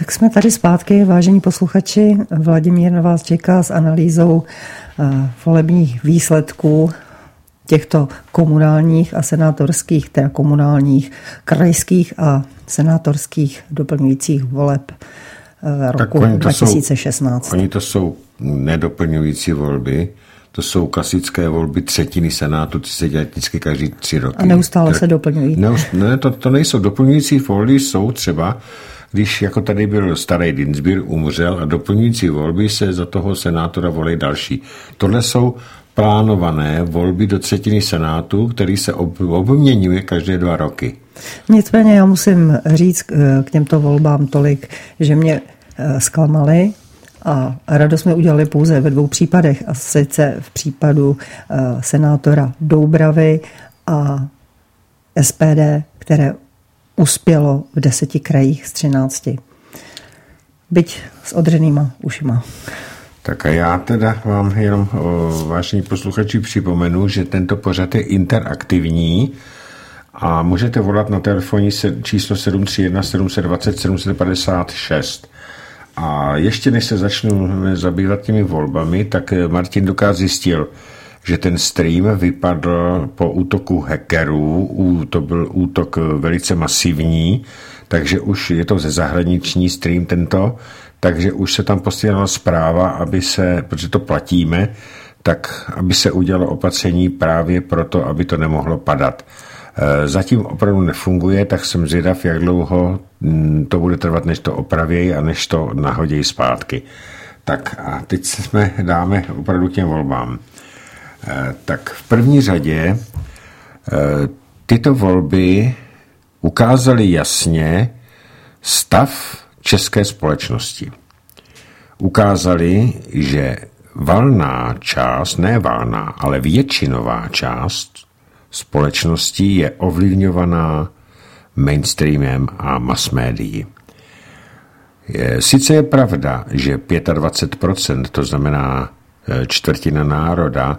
Tak jsme tady zpátky, vážení posluchači. Vladimír na vás čeká s analýzou volebních výsledků těchto komunálních a senátorských, teda komunálních, krajských a senátorských doplňujících voleb roku 2016. Oni to jsou nedoplňující volby, to jsou klasické volby třetiny senátu, ty se dělají vždycky každý 3 roky. A neustále se doplňují. Ne, to nejsou doplňující volby, jsou třeba, když jako tady byl starý Dinsbír, umřel a doplňující volby se za toho senátora volí další. Tohle jsou plánované volby do třetiny senátu, který se obměňuje každé 2 roky. Nicméně já musím říct k těmto volbám tolik, že mě zklamali a radost jsme udělali pouze ve 2 případech, a sice v případu senátora Doubravy a SPD, které uspělo v 10 krajích z 13. Byť s odřenýma ušima. Tak a já teda vám jenom, vážení posluchači, připomenu, že tento pořad je interaktivní a můžete volat na telefonní číslo 731 720 756. A ještě než se začnu zabývat těmi volbami, tak Martin Duka zjistil, že ten stream vypadl po útoku hackerů, to byl útok velice masivní, takže už je to ze zahraniční stream tento, takže už se tam posílala zpráva, protože to platíme, tak aby se udělalo opatření právě proto, aby to nemohlo padat. Zatím opravdu nefunguje, tak jsem zvědav, jak dlouho to bude trvat, než to opravějí a než to nahodějí zpátky. Tak a teď dáme opravdu k těm volbám. Tak v první řadě tyto volby ukázaly jasně stav české společnosti. Ukázali, že valná část, ne valná, ale většinová část společnosti je ovlivňovaná mainstreamem a mass médií. Sice je pravda, že 25%, to znamená čtvrtina národa,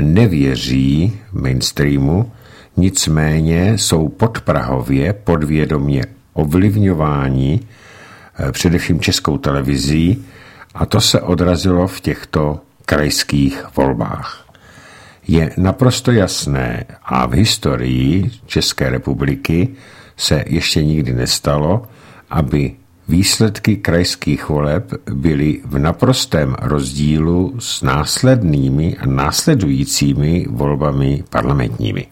nevěří mainstreamu, nicméně jsou podprahově, podvědomě ovlivňováni především Českou televizí a to se odrazilo v těchto krajských volbách. Je naprosto jasné a v historii České republiky se ještě nikdy nestalo, aby výsledky krajských voleb byly v naprostém rozdílu s následnými a následujícími volbami parlamentními.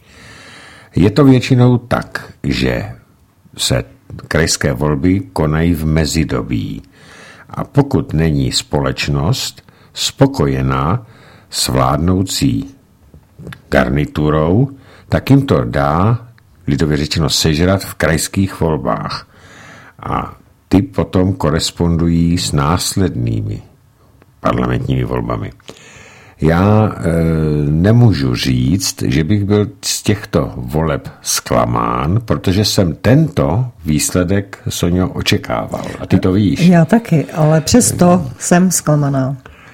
Je to většinou tak, že se krajské volby konají v mezidobí a pokud není společnost spokojená s vládnoucí garniturou, tak jim to dá, lidově řečeno, sežrat v krajských volbách. A ty potom korespondují s následnými parlamentními volbami. Já nemůžu říct, že bych byl z těchto voleb zklamán, protože jsem tento výsledek, Soňo, očekával. A ty to víš. Já taky, ale přesto jsem zklamaná.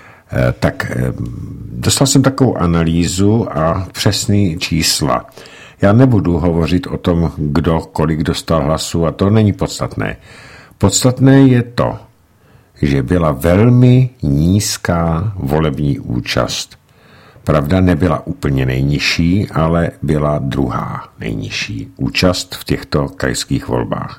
Tak dostal jsem takovou analýzu a přesný čísla. Já nebudu hovořit o tom, kdo kolik dostal hlasů, a to není podstatné. Podstatné je to, že byla velmi nízká volební účast. Pravda, nebyla úplně nejnižší, ale byla druhá nejnižší účast v těchto krajských volbách.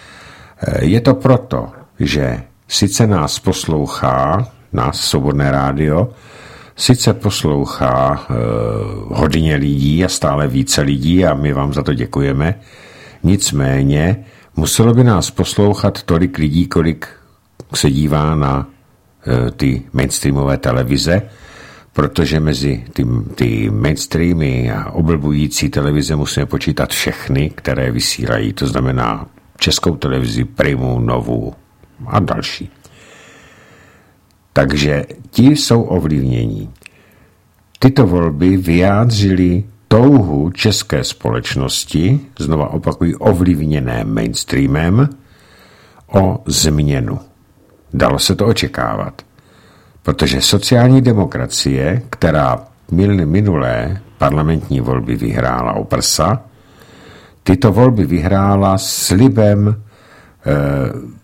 Je to proto, že sice nás poslouchá, nás Svobodné rádio, sice poslouchá hodně lidí a stále více lidí a my vám za to děkujeme, nicméně muselo by nás poslouchat tolik lidí, kolik se dívá na ty mainstreamové televize, protože mezi ty mainstreamy a oblbující televize musíme počítat všechny, které vysílají, to znamená Českou televizi, Primu, Novu a další. Takže ti jsou ovlivnění. Tyto volby vyjádřily touhu české společnosti, znova opakuji, ovlivněné mainstreamem, o změnu. Dalo se to očekávat, protože sociální demokracie, která minulé parlamentní volby vyhrála o prsa, tyto volby vyhrála slibem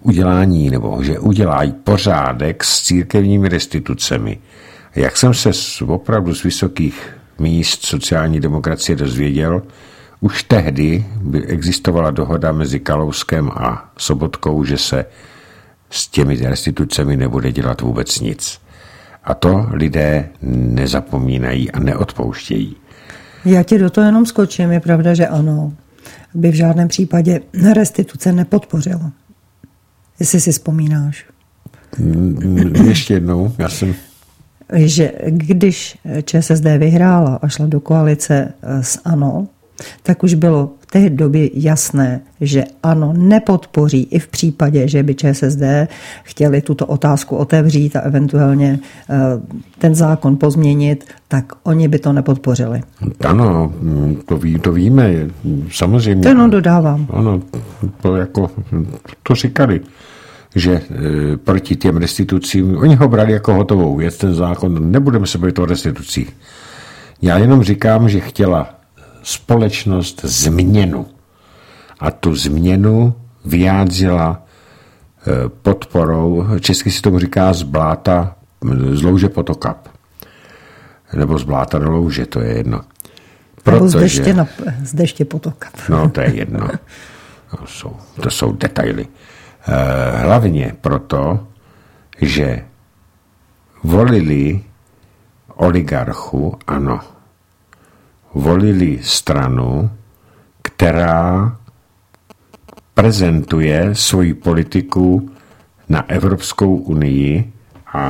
udělání nebo že udělají pořádek s církevními restitucemi. Jak jsem se opravdu z vysokých míst sociální demokracie dozvěděl, už tehdy by existovala dohoda mezi Kalouskem a Sobotkou, že se s těmi restitucemi nebude dělat vůbec nic. A to lidé nezapomínají a neodpouštějí. Já ti do toho jenom skočím, je pravda, že ano, by v žádném případě restituce nepodpořil. Jestli si vzpomínáš. Ještě jednou, já jsem... Že když ČSSD vyhrála a šla do koalice s ANO, tak už bylo v té době jasné, že ANO nepodpoří i v případě, že by ČSSD chtěli tuto otázku otevřít a eventuálně ten zákon pozměnit, tak oni by to nepodpořili. Ano, to víme, samozřejmě. To jenom dodávám. Ano, to říkali, že proti těm restitucím, oni ho brali jako hotovou věc, ten zákon, nebudeme se bavit o restitucích. Já jenom říkám, že chtěla společnost změnu. A tu změnu vyjádřila podporou, česky si tomu říká z bláta, z louže potokap. Nebo z bláta do louže, to je jedno. Nebo z deště potokap. No, to je jedno. To jsou detaily. Hlavně proto, že volili oligarchu, ano, volili stranu, která prezentuje svoji politiku na Evropskou unii a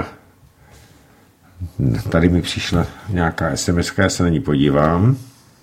tady mi přišla nějaká SMS, já se na ní podívám.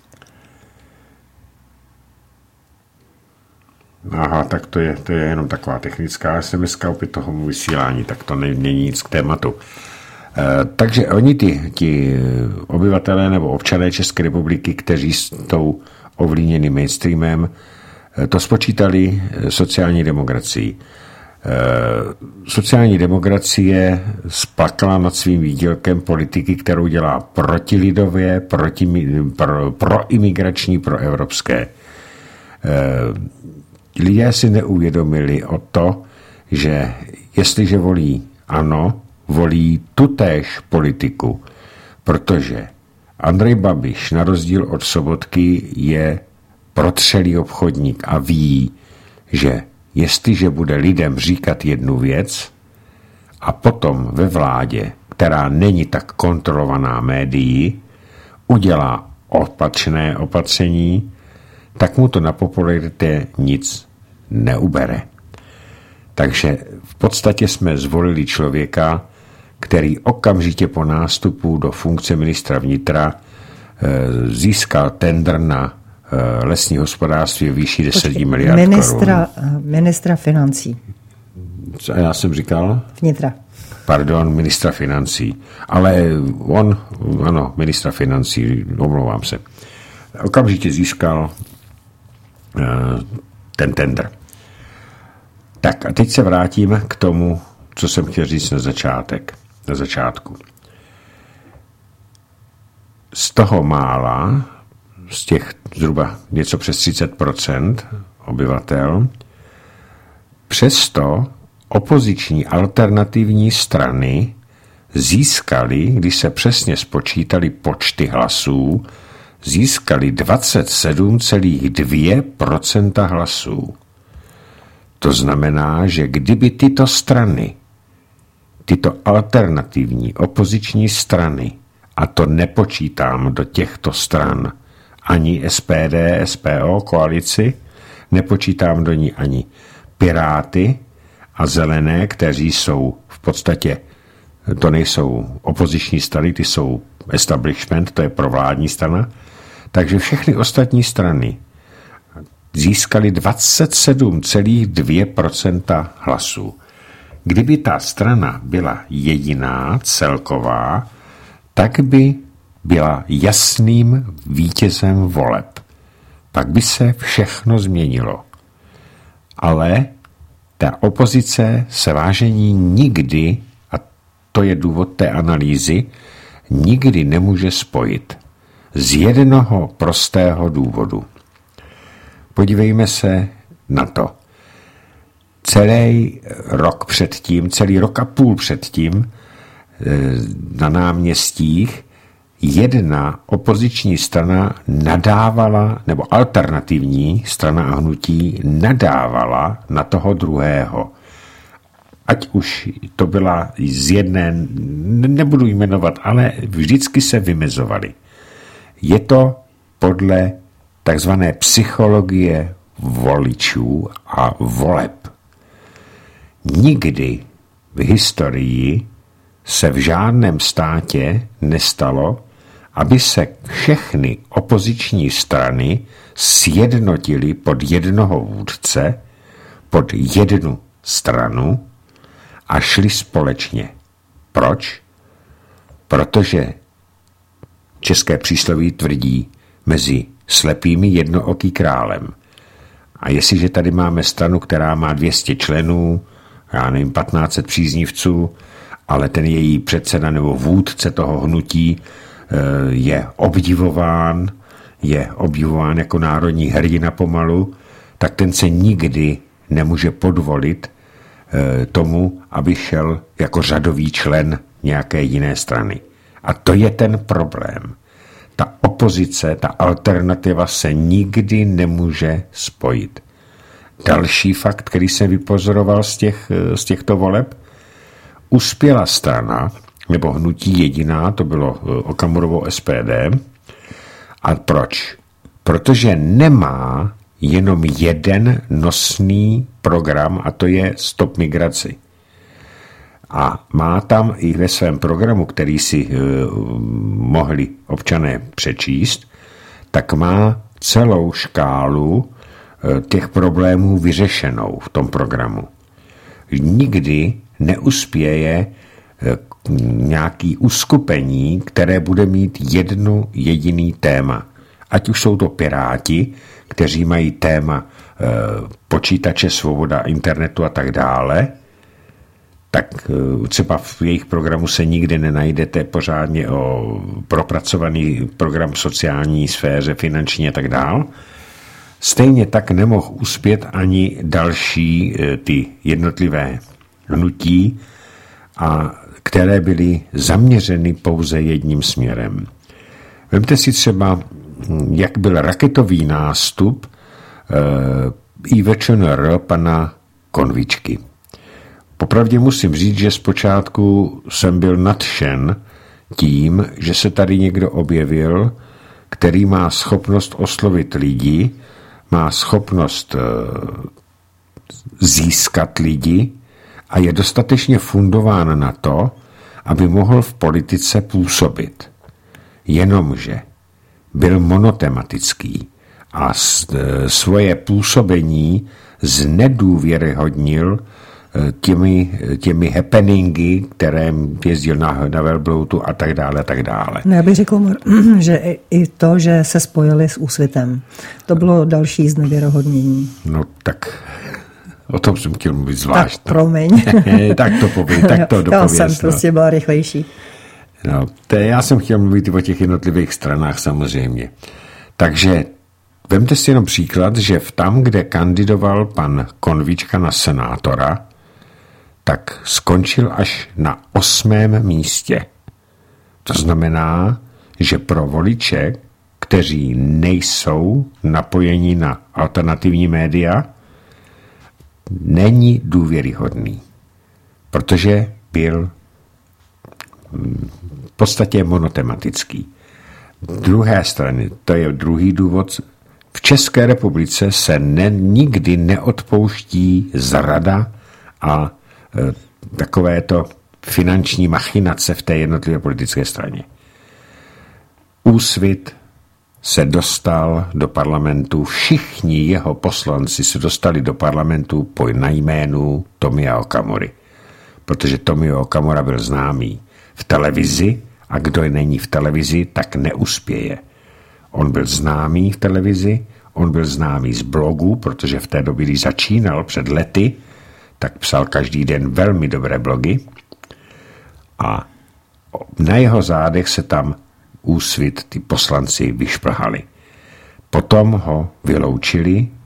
Aha, tak to je jenom taková technická SMS opět toho vysílání, tak to není nic k tématu. Takže oni ti obyvatelé nebo občané České republiky, kteří jsou ovlíněni mainstreamem, to spočítali sociální demokracii. Sociální demokracie splakala nad svým výdělkem politiky, kterou dělá protilidově, proimigrační, proevropské. Lidé si neuvědomili o to, že jestliže volí ANO, volí tutéž politiku, protože Andrej Babiš na rozdíl od Sobotky je protřelý obchodník a ví, že jestliže bude lidem říkat jednu věc a potom ve vládě, která není tak kontrolovaná médií, udělá opačné opatření, tak mu to na popularitě nic neubere. Takže v podstatě jsme zvolili člověka, který okamžitě po nástupu do funkce ministra vnitra získal tendr na lesní hospodářství v výši 10 miliard korun. Ministra financí. Co já jsem říkal? Vnitra. Pardon, ministra financí. Ale ano, ministra financí, omlouvám se. Okamžitě získal ten tendr. Tak a teď se vrátím k tomu, co jsem chtěl říct na začátku. Z toho mála, z těch zhruba něco přes 30% obyvatel, přesto opoziční alternativní strany získali, když se přesně spočítali počty hlasů, získali 27,2% hlasů. To znamená, že kdyby tyto strany, tyto alternativní opoziční strany, a to nepočítám do těchto stran ani SPD, SPO, koalici, nepočítám do ní ani Piráty a Zelené, kteří jsou v podstatě, to nejsou opoziční strany, ty jsou establishment, to je provládní strana, takže všechny ostatní strany získali 27,2% hlasů. Kdyby ta strana byla jediná, celková, tak by byla jasným vítězem voleb. Pak by se všechno změnilo. Ale ta opozice se, vážení, nikdy, a to je důvod té analýzy, nikdy nemůže spojit. Z jednoho prostého důvodu. Podívejme se na to. celý rok a půl předtím na náměstích jedna opoziční strana nadávala, nebo alternativní strana a hnutí nadávala na toho druhého. Ať už to byla z jedné, nebudu jmenovat, ale vždycky se vymezovali. Je to podle takzvané psychologie voličů a voleb. Nikdy v historii se v žádném státě nestalo, aby se všechny opoziční strany sjednotily pod jednoho vůdce, pod jednu stranu a šli společně. Proč? Protože české přísloví tvrdí mezi slepými jednooký králem. A jestliže tady máme stranu, která má 200 členů, já nevím, 1500 příznivců, ale ten její předseda nebo vůdce toho hnutí je obdivován jako národní hrdina pomalu, tak ten se nikdy nemůže podvolit tomu, aby šel jako řadový člen nějaké jiné strany. A to je ten problém. Ta opozice, ta alternativa se nikdy nemůže spojit. Další fakt, který jsem vypozoroval z těchto voleb, uspěla strana, nebo hnutí jediná, to bylo Okamurovo SPD. A proč? Protože nemá jenom jeden nosný program, a to je Stop migraci. A má tam i ve svém programu, který si mohli občané přečíst, tak má celou škálu těch problémů vyřešenou v tom programu. Nikdy neuspěje nějaký uskupení, které bude mít jedno jediný téma. Ať už jsou to Piráti, kteří mají téma počítače, svoboda internetu a tak dále, tak třeba v jejich programu se nikdy nenajdete pořádně o propracovaný program sociální sféře, finanční a tak dále. Stejně tak nemohl uspět ani další ty jednotlivé hnutí, a které byly zaměřeny pouze jedním směrem. Vemte si třeba, jak byl raketový nástup IVČNR pana Konvičky. Popravdě musím říct, že zpočátku jsem byl nadšen tím, že se tady někdo objevil, který má schopnost oslovit lidi, má schopnost získat lidi a je dostatečně fundován na to, aby mohl v politice působit. Jenomže byl monotematický a svoje působení znedůvěryhodnil těmi happeningy, které jezdil na velbloutu a tak dále, a tak dále. No, já bych řekl, že i to, že se spojili s Úsvitem, to bylo další znevěrohodnění. No tak o tom jsem chtěl mluvit zvlášť. Tak promiň. Tak to pověď, tak to dopověz. Já jsem prostě byla rychlejší. No, já jsem chtěl mluvit o těch jednotlivých stranách samozřejmě. Takže vemte si jenom příklad, že tam, kde kandidoval pan Konvička na senátora, tak skončil až na 8. místě. To znamená, že pro voliče, kteří nejsou napojeni na alternativní média, není důvěryhodný, protože byl v podstatě monotematický. Druhé strany, to je druhý důvod, v České republice se nikdy neodpouští zrada a takovéto finanční machinace v té jednotlivé politické straně. Úsvit se dostal do parlamentu, všichni jeho poslanci se dostali do parlamentu na jménu Tomia Okamury, protože Tomio Okamura byl známý v televizi a kdo není v televizi, tak neuspěje. On byl známý v televizi, on byl známý z blogu, protože v té době, když začínal před lety, tak psal každý den velmi dobré blogy a na jeho zádech se tam Úsvit, ty poslanci vyšplhali. Potom ho vyloučili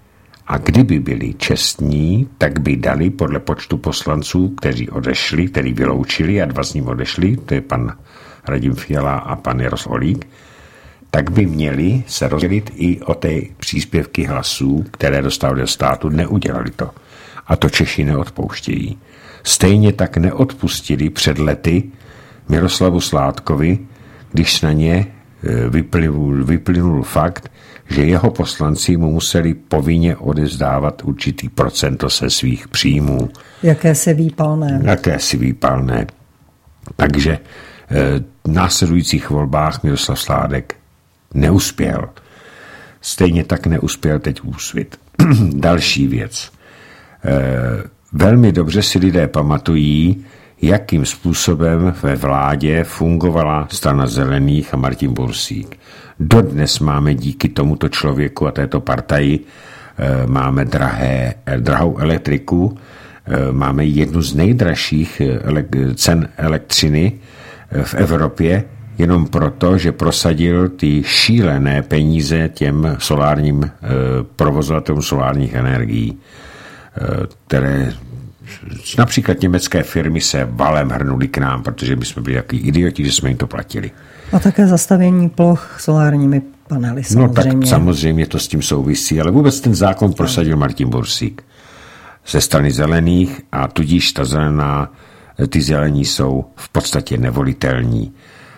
A kdyby byli čestní, tak by dali podle počtu poslanců, kteří odešli, kteří vyloučili a 2 z ním odešli, to je pan Radim Fiala a pan Jaroslav Holík, tak by měli se rozdělit i o ty příspěvky hlasů, které dostali do státu, neudělali to. A to Češi neodpouštějí. Stejně tak neodpustili před lety Miroslavu Sládkovi, když na ně vyplynul fakt, že jeho poslanci mu museli povinně odevzdávat určitý procento se svých příjmů. Jakési výpalné. Takže v následujících volbách Miroslav Sládek neuspěl. Stejně tak neuspěl teď Úsvit. Další věc. Velmi dobře si lidé pamatují, jakým způsobem ve vládě fungovala strana Zelených a Martin Bursík. Dodnes máme díky tomuto člověku a této partaji máme drahou elektriku, máme jednu z nejdražších cen elektřiny v Evropě, jenom proto, že prosadil ty šílené peníze těm solárním provozovatelům solárních energií, které například německé firmy se valem hrnuli k nám, protože my jsme byli takový idioti, že jsme jim to platili. A také zastavění ploch solárními panely samozřejmě. No tak samozřejmě to s tím souvisí, ale vůbec ten zákon prosadil Martin Bursík ze strany Zelených a tudíž ty zelení jsou v podstatě nevolitelní.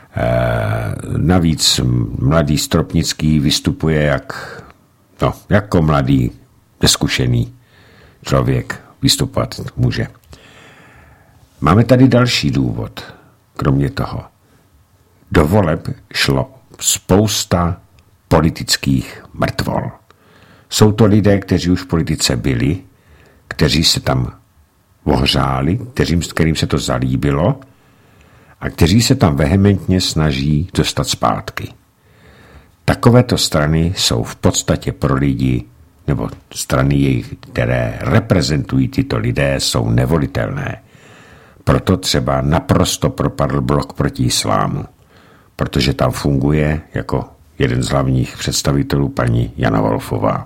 Navíc mladý Stropnický vystupuje jako mladý, neskušený člověk vystupovat může. Máme tady další důvod, kromě toho. Do voleb šlo spousta politických mrtvol. Jsou to lidé, kteří už v politice byli, kteří se tam ohřáli, kterým se to zalíbilo a kteří se tam vehementně snaží dostat zpátky. Takovéto strany jsou v podstatě pro lidi, nebo strany, které reprezentují tyto lidé, jsou nevolitelné. Proto třeba naprosto propadl Blok proti islámu, protože tam funguje jako jeden z hlavních představitelů paní Jana Wolfová.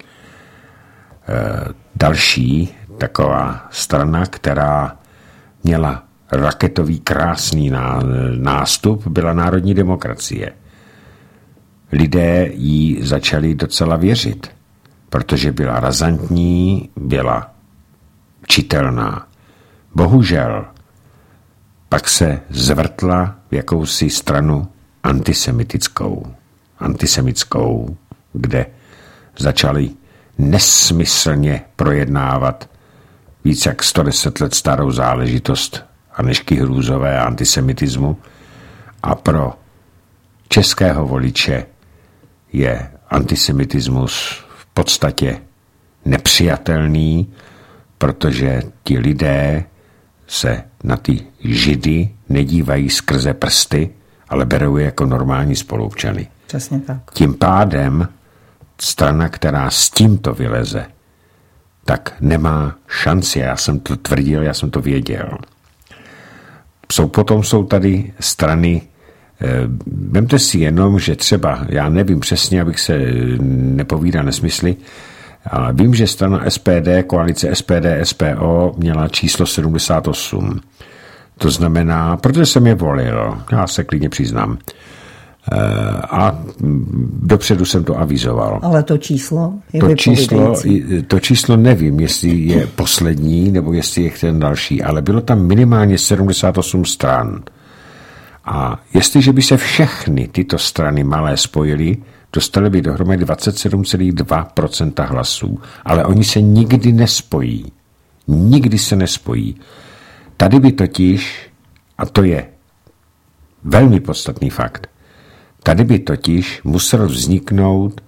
Další taková strana, která měla raketový krásný nástup, byla Národní demokracie. Lidé jí začali docela věřit, protože byla razantní, byla čitelná. Bohužel pak se zvrtla v jakousi stranu antisemitskou, kde začali nesmyslně projednávat víc jak 110 let starou záležitost Anežky Hrůzové a antisemitismu a pro českého voliče je antisemitismus v podstatě nepřijatelný, protože ti lidé se na ty Židy nedívají skrze prsty, ale berou je jako normální spoluobčany. Přesně tak. Tím pádem strana, která s tímto vyleze, tak nemá šanci. Já jsem to tvrdil, já jsem to věděl. Potom jsou tady strany, vemte si jenom, že třeba, já nevím přesně, abych se nepovídal nesmysly, ale vím, že strana SPD, koalice SPD, SPO měla číslo 78. To znamená, protože jsem je volil, já se klidně přiznám. A dopředu jsem to avizoval. Ale to číslo je to číslo nevím, jestli je poslední, nebo jestli je ten další, ale bylo tam minimálně 78 stran. A jestliže by se všechny tyto strany malé spojily, dostali by dohromady 27,2% hlasů. Ale oni se nikdy nespojí. Nikdy se nespojí. Tady by totiž, a to je velmi podstatný fakt, tady by totiž musel vzniknout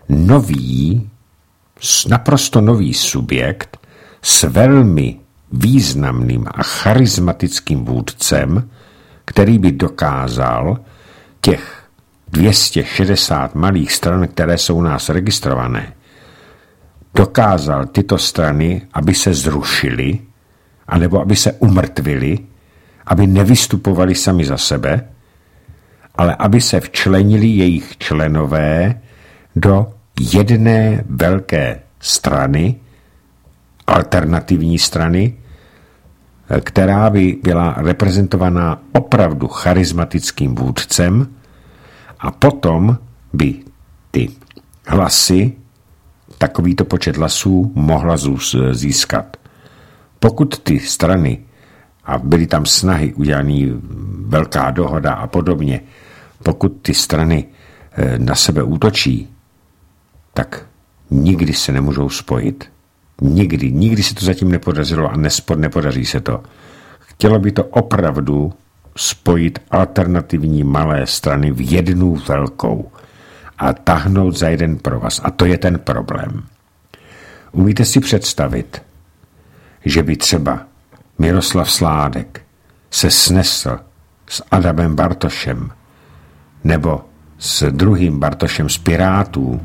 naprosto nový subjekt s velmi významným a charismatickým vůdcem, který by dokázal těch 260 malých stran, které jsou u nás registrované, dokázal tyto strany, aby se zrušily, anebo aby se umrtvily, aby nevystupovali sami za sebe, ale aby se včlenili jejich členové do jedné velké strany, alternativní strany, která by byla reprezentovaná opravdu charismatickým vůdcem a potom by ty hlasy, takovýto počet hlasů mohla získat. Pokud ty strany, a byly tam snahy udělaný velká dohoda a podobně, pokud ty strany na sebe útočí, tak nikdy se nemůžou spojit. Nikdy se to zatím nepodařilo a nepodaří se to. Chtělo by to opravdu spojit alternativní malé strany v jednu velkou a tahnout za jeden provaz. A to je ten problém. Umíte si představit, že by třeba Miroslav Sládek se snesl s Adamem Bartošem nebo s druhým Bartošem z Pirátů?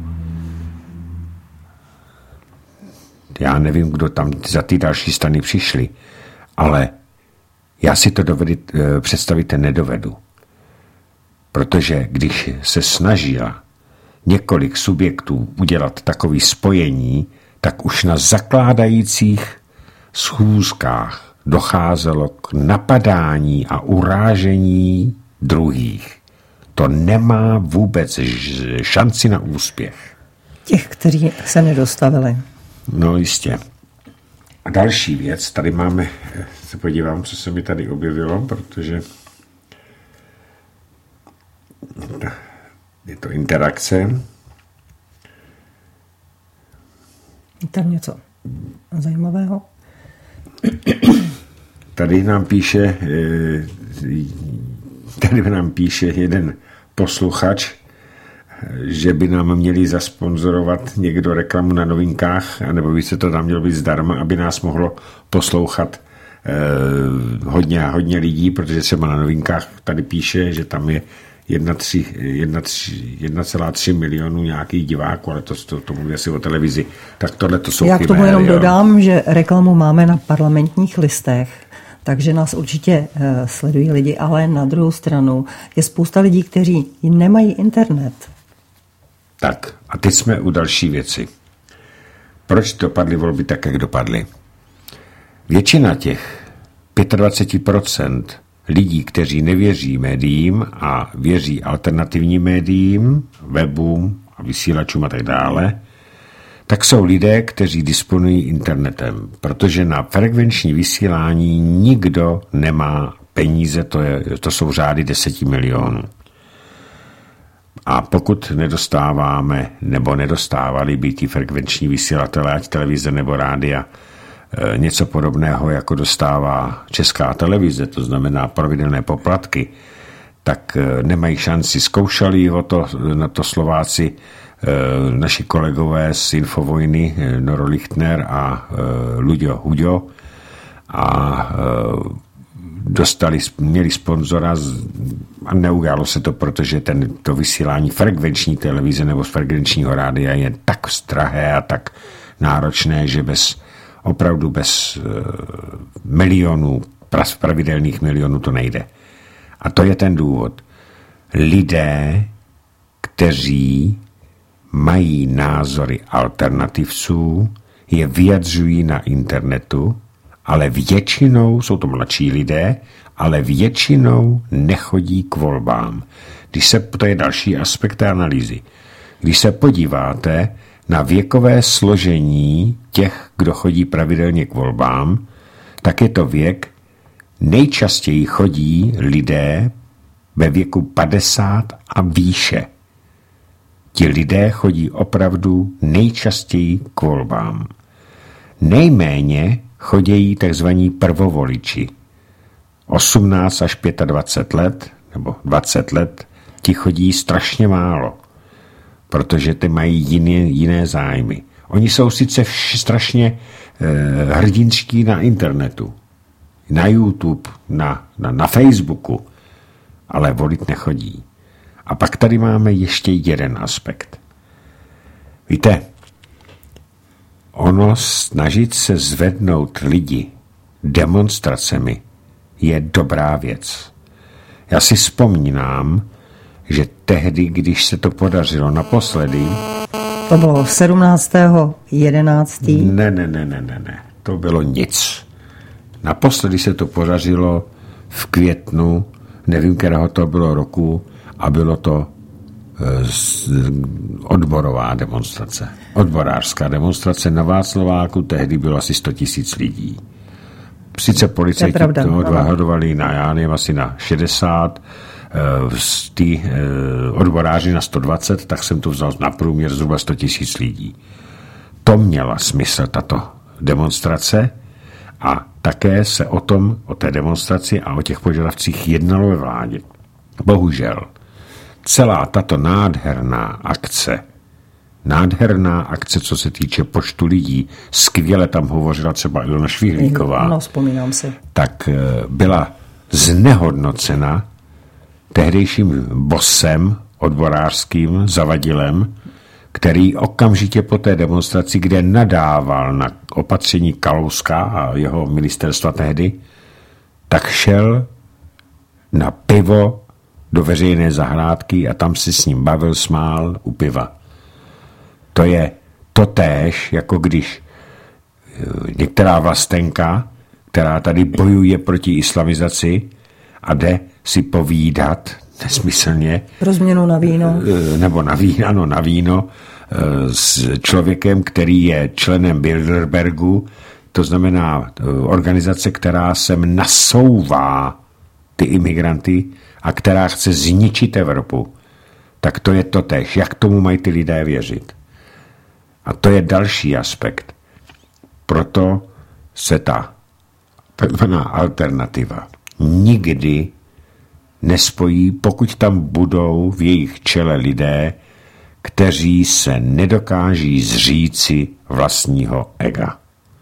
Já nevím, kdo tam za ty další strany přišli, ale já si to představit nedovedu. Protože když se snažila několik subjektů udělat takové spojení, tak už na zakládajících schůzkách docházelo k napadání a urážení druhých. To nemá vůbec šanci na úspěch. Těch, kteří se nedostavili. No jistě. A další věc, tady máme, se podívám, co se mi tady objevilo, protože je to interakce. Je tam něco zajímavého? Tady nám píše jeden posluchač, že by nám měli zasponzorovat někdo reklamu na Novinkách, anebo by se to tam mělo být zdarma, aby nás mohlo poslouchat hodně lidí, protože třeba na Novinkách tady píše, že tam je 1,3 milionu nějakých diváků, ale to mluví asi o televizi. Tak tohle to jsou já k tomu jenom dodám, že reklamu máme na Parlamentních listech, takže nás určitě sledují lidi, ale na druhou stranu je spousta lidí, kteří nemají internet. Tak, a teď jsme u další věci. Proč dopadly volby tak, jak dopadly? Většina těch 25% lidí, kteří nevěří médiím a věří alternativním médiím, webům a vysílačům a tak dále, tak jsou lidé, kteří disponují internetem, protože na frekvenční vysílání nikdo nemá peníze, to jsou řády 10 milionů. A pokud nedostáváme nebo nedostávali by ti frekvenční vysílatelé, ať televize nebo rádia, něco podobného, jako dostává Česká televize, to znamená pravidelné poplatky, tak nemají šanci. Zkoušeli na to Slováci, naši kolegové z Infovojny, Noro Lichtner a Luďo Huďo, a měli sponzora a neudělalo se to, protože to vysílání frekvenční televize nebo z frekvenčního rádia je tak drahé a tak náročné, že opravdu bez milionů, pravidelných milionů to nejde. A to je ten důvod. Lidé, kteří mají názory alternativců, je vyjadřují na internetu, ale většinou, jsou to mladší lidé, ale většinou nechodí k volbám. To je další aspekt analýzy. Když se podíváte na věkové složení těch, kdo chodí pravidelně k volbám, tak je to věk, nejčastěji chodí lidé ve věku 50 a výše. Ti lidé chodí opravdu nejčastěji k volbám. Nejméně chodějí takzvaní prvovoliči. 18 až 25 let, nebo 20 let, ti chodí strašně málo, protože ty mají jiné zájmy. Oni jsou sice strašně hrdinští na internetu, na YouTube, na Facebooku, ale volit nechodí. A pak tady máme ještě jeden aspekt. Víte, snažit se zvednout lidi demonstracemi je dobrá věc. Já si vzpomínám, že tehdy, když se to podařilo naposledy, To bylo 17.11. Ne. To bylo nic. Naposledy se to podařilo v květnu, nevím, kterého to bylo roku, a bylo to odborová demonstrace. Odborářská demonstrace na Václaváku, tehdy bylo asi 100 000 lidí. Sice policajti to odhadovali na, já nevím, asi na 60, odboráři na 120, tak jsem to vzal na průměr zhruba 100 000 lidí. To měla smysl, tato demonstrace, a také se o té demonstraci a o těch požadavcích jednalo ve vládě. Bohužel, celá tato nádherná akce, co se týče počtu lidí, skvěle tam hovořila třeba Ilona Švihlíková, ano, vzpomínám si, tak byla znehodnocena tehdejším bossem odborářským, Zavadilem, který okamžitě po té demonstraci, kde nadával na opatření Kalouska a jeho ministerstva tehdy, tak šel na pivo do veřejné zahrádky a tam si s ním bavil, smál u piva. To je totéž, jako když některá vlastenka, která tady bojuje proti islamizaci a jde si povídat nesmyslně. Pro změnu na víno. Nebo na víno s člověkem, který je členem Bilderbergu, to znamená organizace, která sem nasouvá ty imigranty a která chce zničit Evropu. Tak to je totéž. Jak tomu mají ty lidé věřit? A to je další aspekt. Proto se ta takzvaná alternativa nikdy nespojí, pokud tam budou v jejich čele lidé, kteří se nedokáží zříci vlastního ega.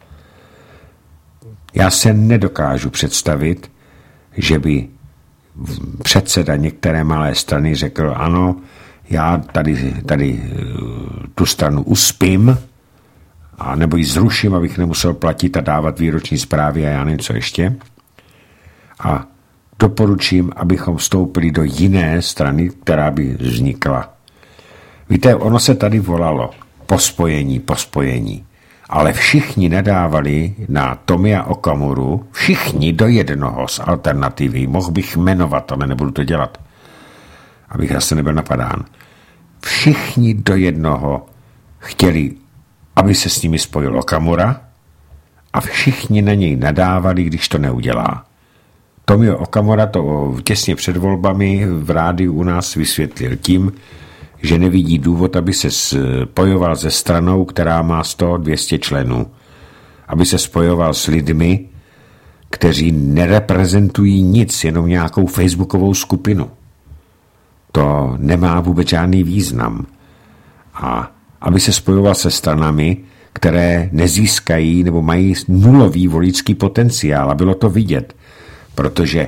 Já se nedokážu představit, že by předseda některé malé strany řekl, ano, já tady tu stranu uspím, a nebo ji zruším, abych nemusel platit a dávat výroční zprávy a já nevím, co ještě. A doporučím, abychom vstoupili do jiné strany, která by vznikla. Víte, ono se tady volalo po spojení, ale všichni nadávali na Tomia Okamuru, všichni do jednoho z alternativy, mohl bych jmenovat, ale nebudu to dělat, abych zase nebyl napadán. Všichni do jednoho chtěli, aby se s nimi spojil Okamura, a všichni na něj nadávali, když to neudělá. Tomio Okamura to těsně před volbami v rádiu u nás vysvětlil tím, že nevidí důvod, aby se spojoval se stranou, která má 100-200 členů. Aby se spojoval s lidmi, kteří nereprezentují nic, jenom nějakou facebookovou skupinu. To nemá vůbec žádný význam. A aby se spojoval se stranami, které nezískají nebo mají nulový voličský potenciál. A bylo to vidět, protože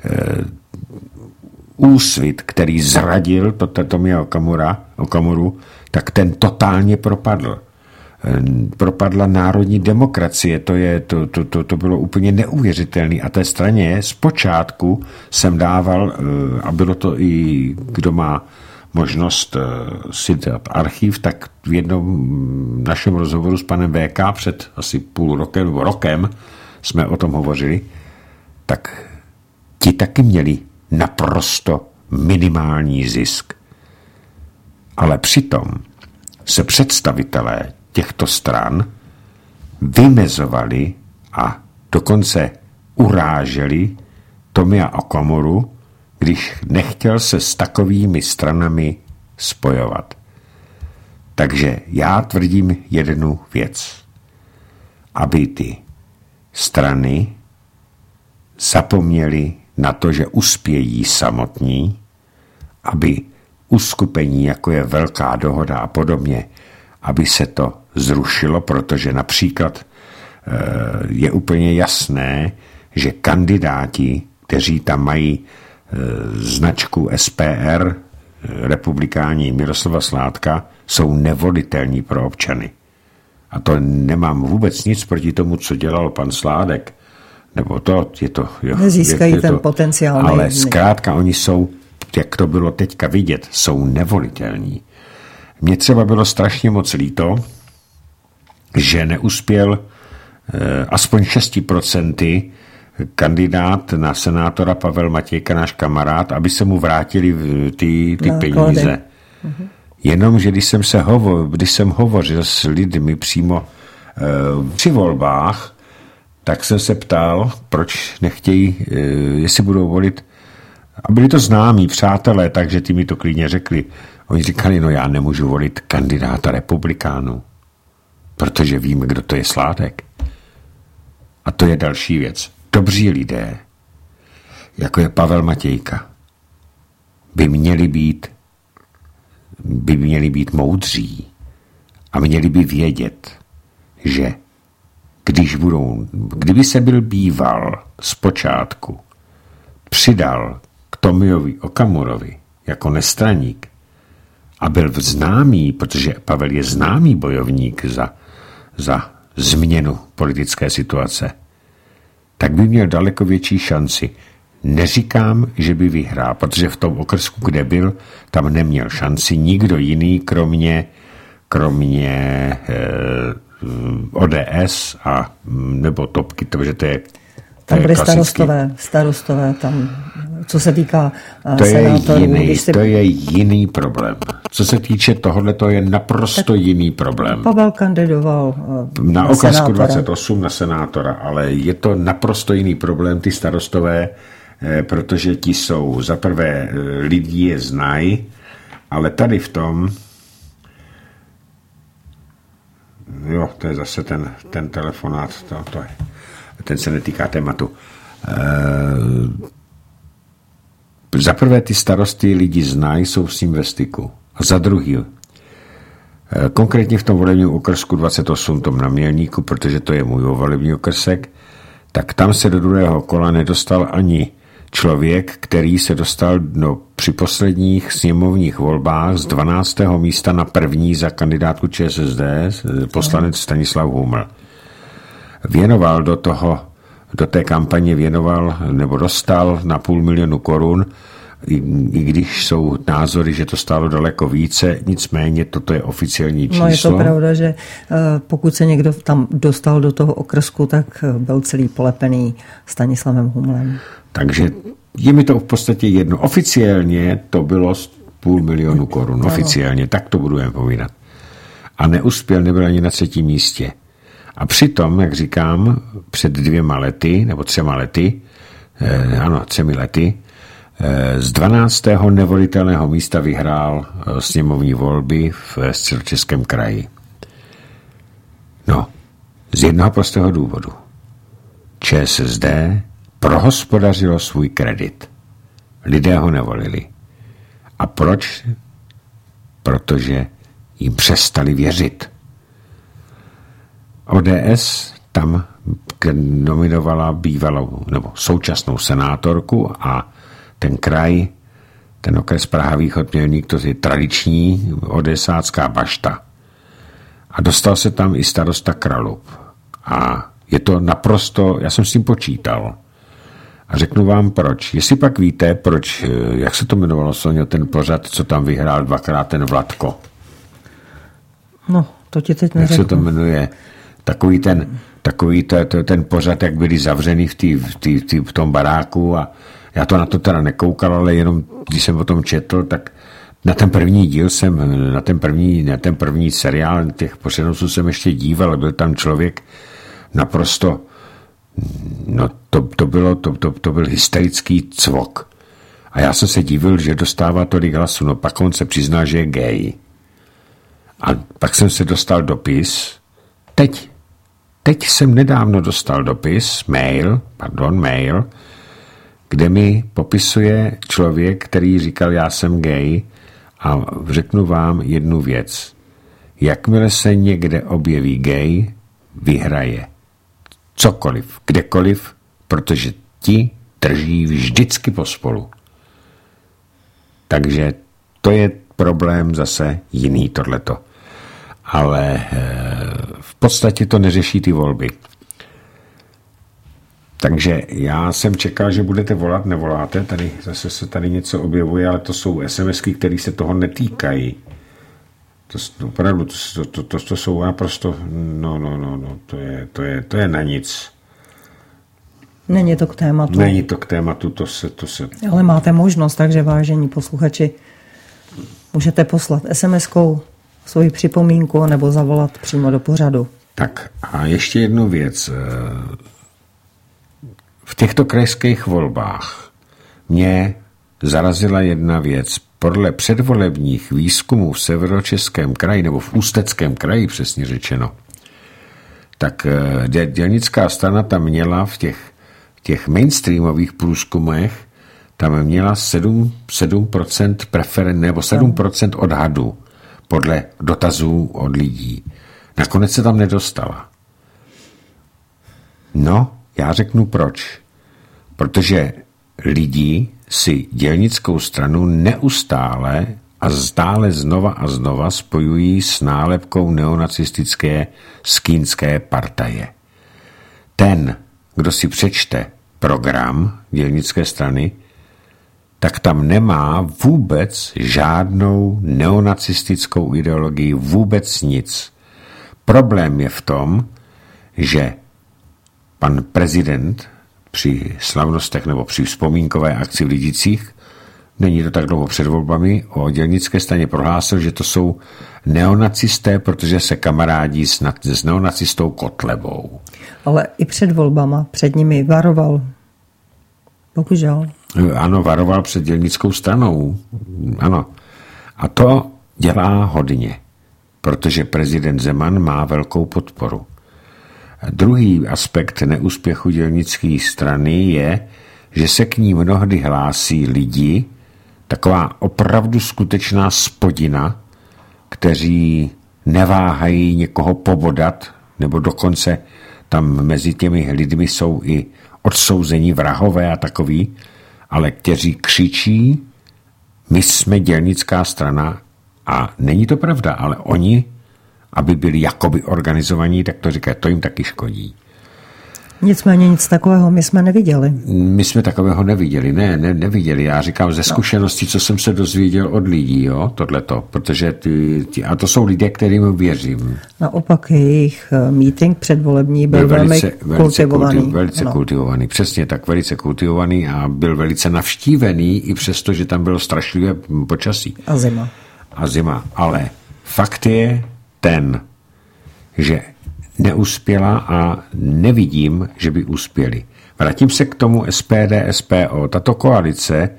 Úsvit, který zradil Tomia Okamuru, tak ten totálně propadl. Propadla národní demokracie, to bylo úplně neuvěřitelné. A té straně zpočátku jsem dával, a bylo to i, kdo má možnost si dát archiv, tak v jednom našem rozhovoru s panem VK před asi půl rokem nebo rokem jsme o tom hovořili, tak ti taky měli naprosto minimální zisk. Ale přitom se představitelé těchto stran vymezovali a dokonce uráželi Tomia Okamuru, když nechtěl se s takovými stranami spojovat. Takže já tvrdím jednu věc. Aby ty strany zapomněli na to, že uspějí samotní, aby uskupení, jako je Velká dohoda a podobně, aby se to zrušilo, protože například je úplně jasné, že kandidáti, kteří tam mají značku SPR, republikáni Miroslava Sládka, jsou nevolitelní pro občany. A to nemám vůbec nic proti tomu, co dělal pan Sládek, nebo to je to... Jo, nezískají ten potenciál. Ale zkrátka oni jsou, jak to bylo teďka vidět, jsou nevolitelní. Mně třeba bylo strašně moc líto, že neuspěl aspoň 6% kandidát na senátora Pavel Matějka, náš kamarád, aby se mu vrátili ty peníze. Jenomže když jsem hovořil s lidmi přímo při volbách, tak jsem se ptal, proč nechtějí, jestli budou volit. A byli to známí přátelé, takže ty mi to klidně řekli. Oni říkali, no já nemůžu volit kandidáta republikánů, protože vím, kdo to je Sládek. A to je další věc. Dobří lidé, jako je Pavel Matějka, by měli být moudří a měli by vědět, že kdyby se byl býval zpočátku, přidal k Tomiovi Okamurovi jako nestraník a byl známý, protože Pavel je známý bojovník za změnu politické situace, tak by měl daleko větší šanci. Neříkám, že by vyhrál, protože v tom okrsku, kde byl, tam neměl šanci nikdo jiný, kromě ODS a nebo Topky, protože to je tam byly starostové tam, co se týká senátorů. To je jiný problém. Co se týče tohohle, to je naprosto jiný problém. Pavel kandidoval na okrsku 28 na senátora, ale je to naprosto jiný problém, ty starostové, protože ti jsou, za prvé lidi je znají, ale tady v tom, jo, to je zase ten telefonát, to je, ten se netýká tématu. Za prvé ty starosty lidi znají, jsou s ním ve styku. A za druhý, konkrétně v tom volebním okrsku 28, tom na Mělníku, protože to je můj volební okrsek, tak tam se do druhého kola nedostal ani člověk, který se dostal při posledních sněmovních volbách z 12. místa na první za kandidátku ČSSD, poslanec Stanislav Huml. Věnoval do té kampaně nebo dostal na 500 000 korun, i když jsou názory, že to stálo daleko více, nicméně toto je oficiální číslo. No je to pravda, že pokud se někdo tam dostal do toho okrsku, tak byl celý polepený Stanislavem Humlem. Takže je mi to v podstatě jedno. Oficiálně to bylo 500 000 korun. Oficiálně, tak to budu jen povídat. A neuspěl, nebyl ani na 3. místě. A přitom, jak říkám, před 2 lety, nebo 3 lety, 3 lety, z 12. nevolitelného místa vyhrál sněmovní volby v Středočeském kraji. No, z jednoho prostého důvodu. ČSSD prohospodařilo svůj kredit. Lidé ho nevolili. A proč? Protože jim přestali věřit. ODS tam nominovala bývalou nebo současnou senátorku a ten kraj, ten okres Praha Východ Mělník, to je tradiční odesácká bašta. A dostal se tam i starosta Kralub. A je to naprosto, já jsem s tím počítal. A řeknu vám proč. Jestli pak víte, proč, jak se to jmenovalo, Sonio, ten pořad, co tam vyhrál 2krát ten Vladko? No, to ti teď neřeknu. Jak se to jmenuje? Takový ten pořad, jak byli zavřený v tom baráku a já to na to teda nekoukal, ale jenom když jsem o tom četl, tak na ten první díl na ten první seriál těch pořadů jsem ještě díval, byl tam člověk naprosto, no to byl hysterický cvok. A já jsem se divil, že dostává tolik hlasu, no pak on se přiznal, že je gay. A pak jsem se dostal dopis, teď jsem nedávno dostal dopis, mail, kde mi popisuje člověk, který říkal, já jsem gay a řeknu vám jednu věc. Jakmile se někde objeví gay, vyhraje. Cokoliv, kdekoliv, protože ti drží vždycky pospolu. Takže to je problém zase jiný tohleto. Ale v podstatě to neřeší ty volby. Takže já jsem čekal, že budete volat, nevoláte, tady zase se tady něco objevuje, ale to jsou SMSky, které se toho netýkají. Opravdu, to jsou naprosto, to je na nic. Není to k tématu. Není to k tématu, to se... Ale máte možnost, takže vážení posluchači, můžete poslat SMS-kou svoji připomínku nebo zavolat přímo do pořadu. Tak a ještě jednu věc. V těchto krajských volbách mě zarazila jedna věc. Podle předvolebních výzkumů v Severočeském kraji, nebo v Ústeckém kraji přesně řečeno, tak dělnická strana tam měla v těch mainstreamových průzkumech, tam měla 7% nebo 7% odhadu podle dotazů od lidí. Nakonec se tam nedostala. No, já řeknu proč. Protože lidi si dělnickou stranu neustále a stále znova a znova spojují s nálepkou neonacistické skýnské partaje. Ten, kdo si přečte program dělnické strany, tak tam nemá vůbec žádnou neonacistickou ideologii, vůbec nic. Problém je v tom, že pan prezident při slavnostech nebo při vzpomínkové akci v Lidicích, není to tak dlouho před volbami, o dělnické straně prohlásil, že to jsou neonacisté, protože se kamarádí s neonacistou Kotlebou. Ale i před volbama, před nimi varoval. Bohužel. Ano, varoval před dělnickou stranou. Ano. A to dělá hodně, protože prezident Zeman má velkou podporu. Druhý aspekt neúspěchu dělnické strany je, že se k ní mnohdy hlásí lidi, taková opravdu skutečná spodina, kteří neváhají někoho pobodat, nebo dokonce tam mezi těmi lidmi jsou i odsouzení vrahové a takový, ale kteří křičí, my jsme dělnická strana a není to pravda, ale oni, aby byli jakoby organizovaní, tak to říkají, to jim taky škodí. Nicméně nic takového my jsme neviděli. My jsme takového neviděli, neviděli. Já říkám ze zkušeností, co jsem se dozvěděl od lidí, jo, tohleto, protože a to jsou lidé, kterým věřím. Naopak jejich meeting předvolební byl velmi kultivovaný. Velice kultivovaný, přesně tak, velice kultivovaný a byl velice navštívený, i přesto, že tam bylo strašlivé počasí. A zima, ale fakt je ten, že neuspěla a nevidím, že by uspěli. Vrátím se k tomu SPD, SPO. Tato koalice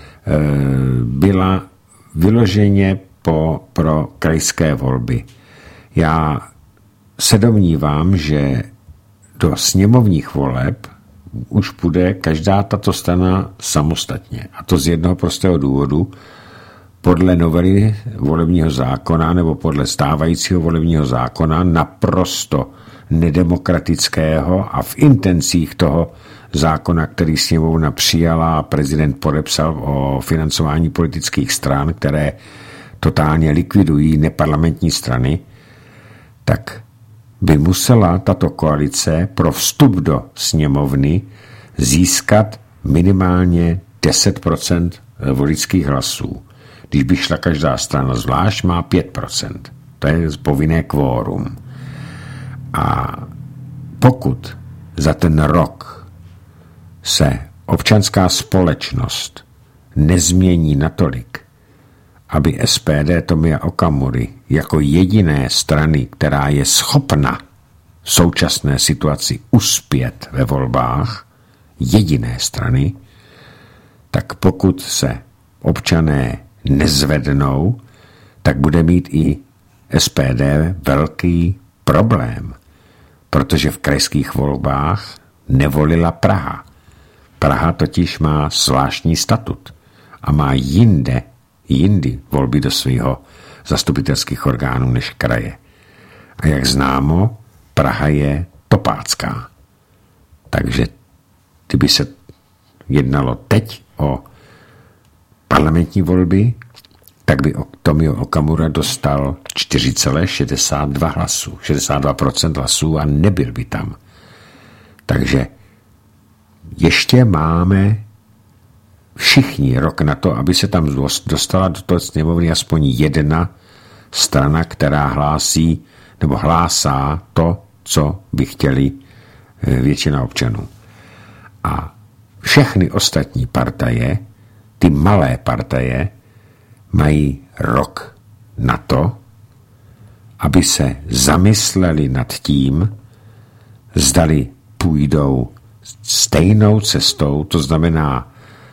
byla vyloženě pro krajské volby. Já se domnívám, že do sněmovních voleb už půjde každá tato strana samostatně. A to z jednoho prostého důvodu. Podle novely volebního zákona nebo podle stávajícího volebního zákona naprosto nedemokratického a v intencích toho zákona, který sněmovna přijala a prezident podepsal o financování politických stran, které totálně likvidují neparlamentní strany, tak by musela tato koalice pro vstup do sněmovny získat minimálně 10% voličských hlasů. Když by šla každá strana zvlášť, má 5%. To je povinné kvórum. A pokud za ten rok se občanská společnost nezmění natolik, aby SPD Tomia Okamury jako jediné strany, která je schopna v současné situaci uspět ve volbách, jediné strany, tak pokud se občané nezvednou, tak bude mít i SPD velký problém, protože v krajských volbách nevolila Praha. Praha totiž má zvláštní statut a má jindy volby do svého zastupitelských orgánů než kraje. A jak známo, Praha je topácká. Takže kdyby se jednalo teď o parlamentní volby, tak by Tomio Okamura dostal 4,62 hlasů, 62% hlasů a nebyl by tam. Takže ještě máme všichni rok na to, aby se tam dostala do toho sněmovny aspoň jedna strana, která hlásí nebo hlásá to, co by chtěli většina občanů. A všechny ostatní partaje, ty malé partaje, mají rok na to, aby se zamysleli nad tím, zdali půjdou stejnou cestou, to znamená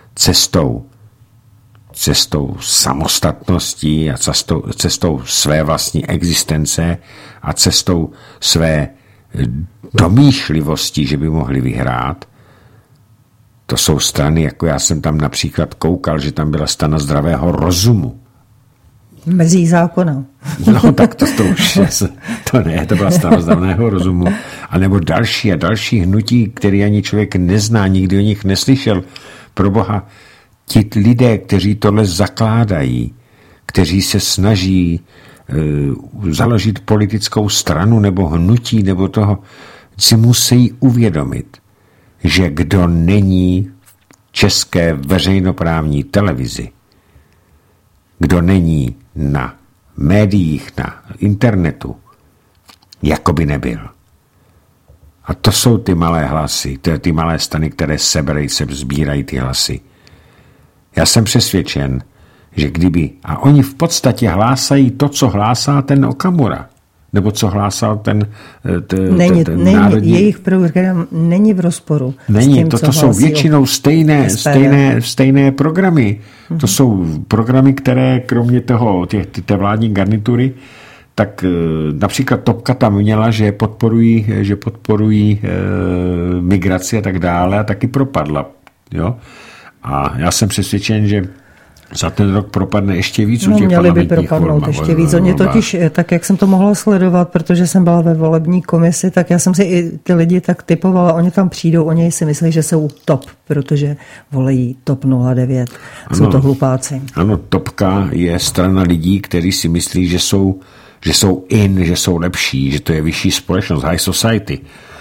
cestou samostatnosti a cestou své vlastní existence a cestou své domýšlivosti, že by mohli vyhrát. To jsou strany, jako já jsem tam například koukal, že tam byla strana zdravého rozumu. Mezí zákona. No, tak to už to byla strana zdravého rozumu. A nebo další a další hnutí, který ani člověk nezná, nikdy o nich neslyšel. Proboha, ti lidé, kteří tohle zakládají, kteří se snaží založit politickou stranu nebo hnutí nebo toho, si musí uvědomit, že kdo není v české veřejnoprávní televizi, kdo není na médiích, na internetu, jako by nebyl. A to jsou ty malé hlasy, ty malé strany, které se sbírají ty hlasy. Já jsem přesvědčen, že kdyby, a oni v podstatě hlásají to, co hlásá ten Okamura, nebo co hlásal ten národní... Jejich program není v rozporu. Není, s tím, to jsou většinou stejné programy. To jsou programy, které kromě té vládní garnitury, tak například Topka tam měla, že podporují migraci a tak dále a taky propadla. Jo? A já jsem přesvědčen, že za ten rok propadne ještě víc u těch měli by propadnout ještě víc. Oni totiž, tak jak jsem to mohla sledovat, protože jsem byla ve volební komisi, tak já jsem si i ty lidi tak typovala, oni tam přijdou, oni si myslí, že jsou top, protože volejí TOP 09. Jsou to hlupáci. Ano, Topka je strana lidí, kteří si myslí, že jsou že jsou lepší, že to je vyšší společnost, high society.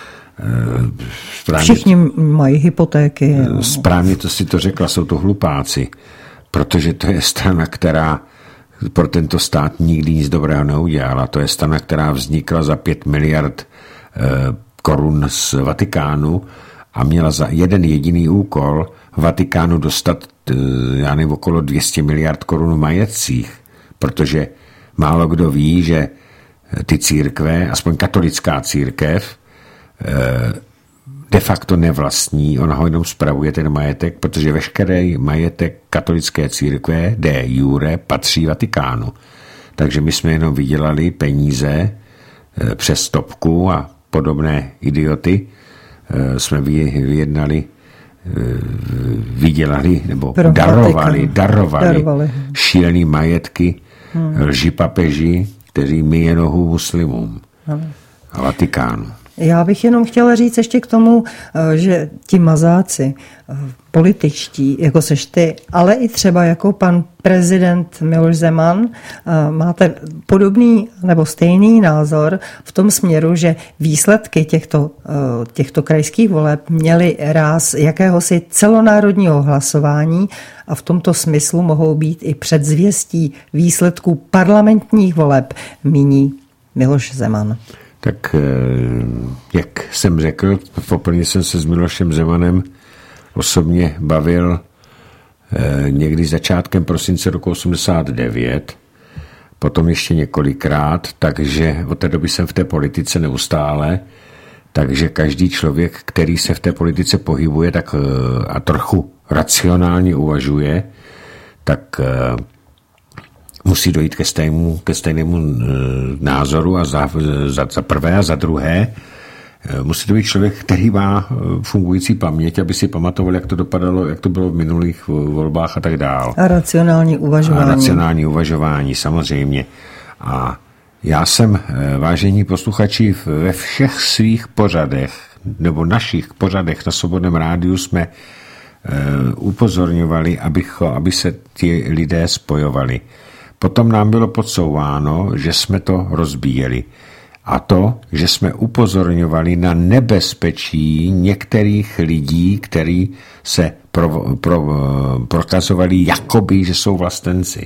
Všichni mají hypotéky. Správně to si to řekla, jsou to hlupáci. Protože to je strana, která pro tento stát nikdy nic dobrého neudělala. To je strana, která vznikla za 5 miliard korun z Vatikánu a měla za jeden jediný úkol Vatikánu dostat, já nevím, okolo 200 miliard korun v majetcích. Protože málo kdo ví, že ty církve, aspoň katolická církev, de facto nevlastní, ona ho jenom spravuje ten majetek, protože veškerý majetek katolické církve de jure patří Vatikánu. Takže my jsme jenom vydělali peníze přes Topku a podobné idioty. Jsme vydělali nebo darovali šílený majetky lži papeži, kteří myje nohu muslimům a Vatikánu. Já bych jenom chtěla říct ještě k tomu, že ti mazáci, političtí, jako seš ty, ale i třeba jako pan prezident Miloš Zeman, máte podobný nebo stejný názor v tom směru, že výsledky těchto krajských voleb měly ráz jakéhosi celonárodního hlasování a v tomto smyslu mohou být i předzvěstí výsledků parlamentních voleb, míní Miloš Zeman. Tak jak jsem řekl, poprvé jsem se s Milošem Zemanem osobně bavil někdy začátkem prosince roku 89, potom ještě několikrát, takže od té doby jsem v té politice neustále, takže každý člověk, který se v té politice pohybuje tak a trochu racionálně uvažuje, tak musí dojít ke stejnému názoru a za prvé a za druhé musí to být člověk, který má fungující paměť, aby si pamatoval, jak to dopadalo, jak to bylo v minulých volbách a tak dál. A racionální uvažování. A racionální uvažování, samozřejmě. A já jsem, vážení posluchači, ve všech svých pořadech, nebo našich pořadech na Svobodném rádiu jsme upozorňovali, aby se ti lidé spojovali. Potom nám bylo podsouváno, že jsme to rozbíjeli. A to, že jsme upozorňovali na nebezpečí některých lidí, kteří se prokazovali jakoby, že jsou vlastenci.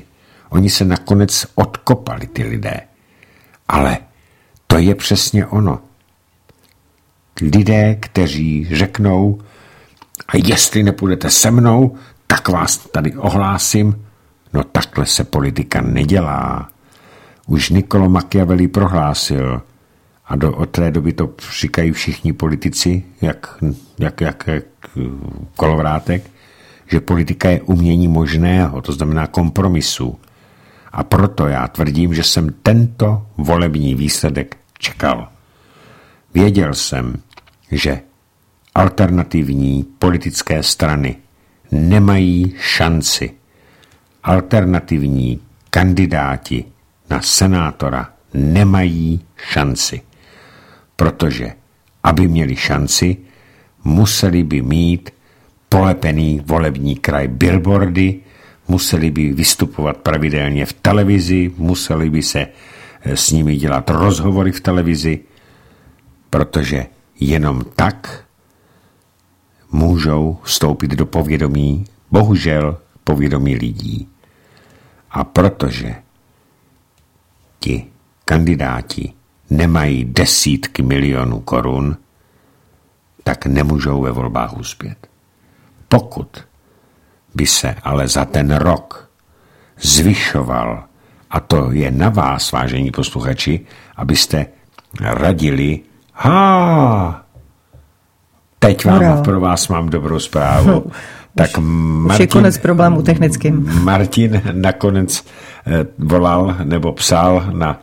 Oni se nakonec odkopali, ty lidé. Ale to je přesně ono. Lidé, kteří řeknou, a jestli nepůjdete se mnou, tak vás tady ohlásím. No takhle se politika nedělá. Už Niccolo Machiavelli prohlásil, a od té doby to říkají všichni politici, jak kolovrátek, že politika je umění možného, to znamená kompromisu. A proto já tvrdím, že jsem tento volební výsledek čekal. Věděl jsem, že alternativní politické strany nemají šanci. Alternativní kandidáti na senátora nemají šanci. Protože, aby měli šanci, museli by mít polepený volební kraj billboardy, museli by vystupovat pravidelně v televizi, museli by se s nimi dělat rozhovory v televizi, protože jenom tak můžou vstoupit do povědomí, bohužel povědomí lidí. A protože ti kandidáti nemají desítky milionů korun, tak nemůžou ve volbách uspět. Pokud by se ale za ten rok zvyšoval, a to je na vás, vážení posluchači, abyste radili, teď pro vás mám dobrou zprávu. Tak Martin, konec problému technickým. Martin nakonec volal nebo psal na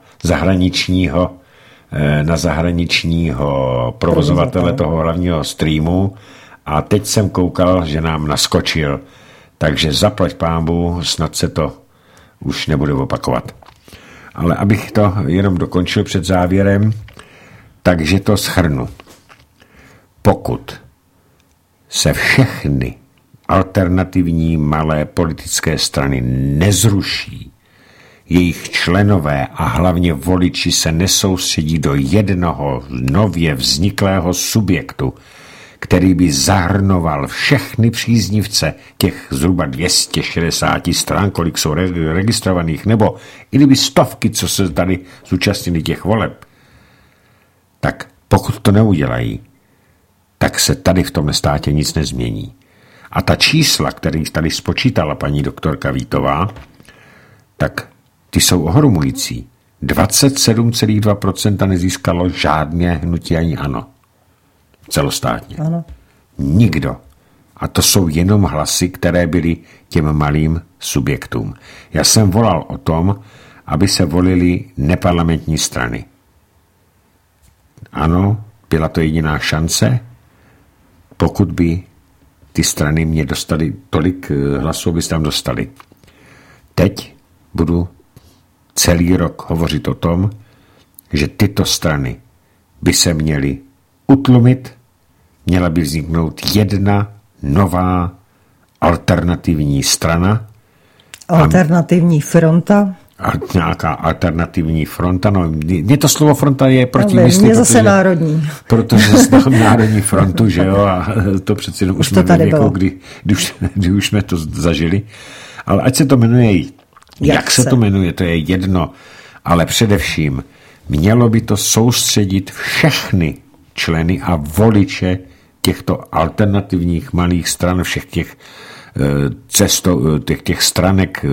zahraničního provozovatele toho hlavního streamu a teď jsem koukal, že nám naskočil. Takže zaplať pánbu, snad se to už nebude opakovat. Ale abych to jenom dokončil před závěrem, takže to shrnu. Pokud se všechny alternativní malé politické strany nezruší, jejich členové a hlavně voliči se nesoustředí do jednoho nově vzniklého subjektu, který by zahrnoval všechny příznivce těch zhruba 260 stran, kolik jsou registrovaných, nebo i kdyby stovky, co se tady zúčastnili těch voleb, tak pokud to neudělají, tak se tady v tom státě nic nezmění. A ta čísla, které tady spočítala paní doktorka Vítová, tak ty jsou ohromující. 27,2% nezískalo žádné hnutí ani ANO. Celostátně. Ano. Nikdo. A to jsou jenom hlasy, které byly těm malým subjektům. Já jsem volal o tom, aby se volily neparlamentní strany. Ano, byla to jediná šance, pokud by ty strany mě dostali tolik hlasů, aby se tam dostali. Teď budu celý rok hovořit o tom, že tyto strany by se měly utlumit, měla by vzniknout jedna nová alternativní strana. Alternativní fronta. Nějaká alternativní fronta. No, mně to slovo fronta je protimyslný. Mně zase národní. Protože znám národní frontu, že jo, a to přeci už jsme ve věku, kdy už jsme to zažili. Ale ať se to jmenuje, jak se to jmenuje, to je jedno. Ale především mělo by to soustředit všechny členy a voliče těchto alternativních malých stran, všech těch těch stranek,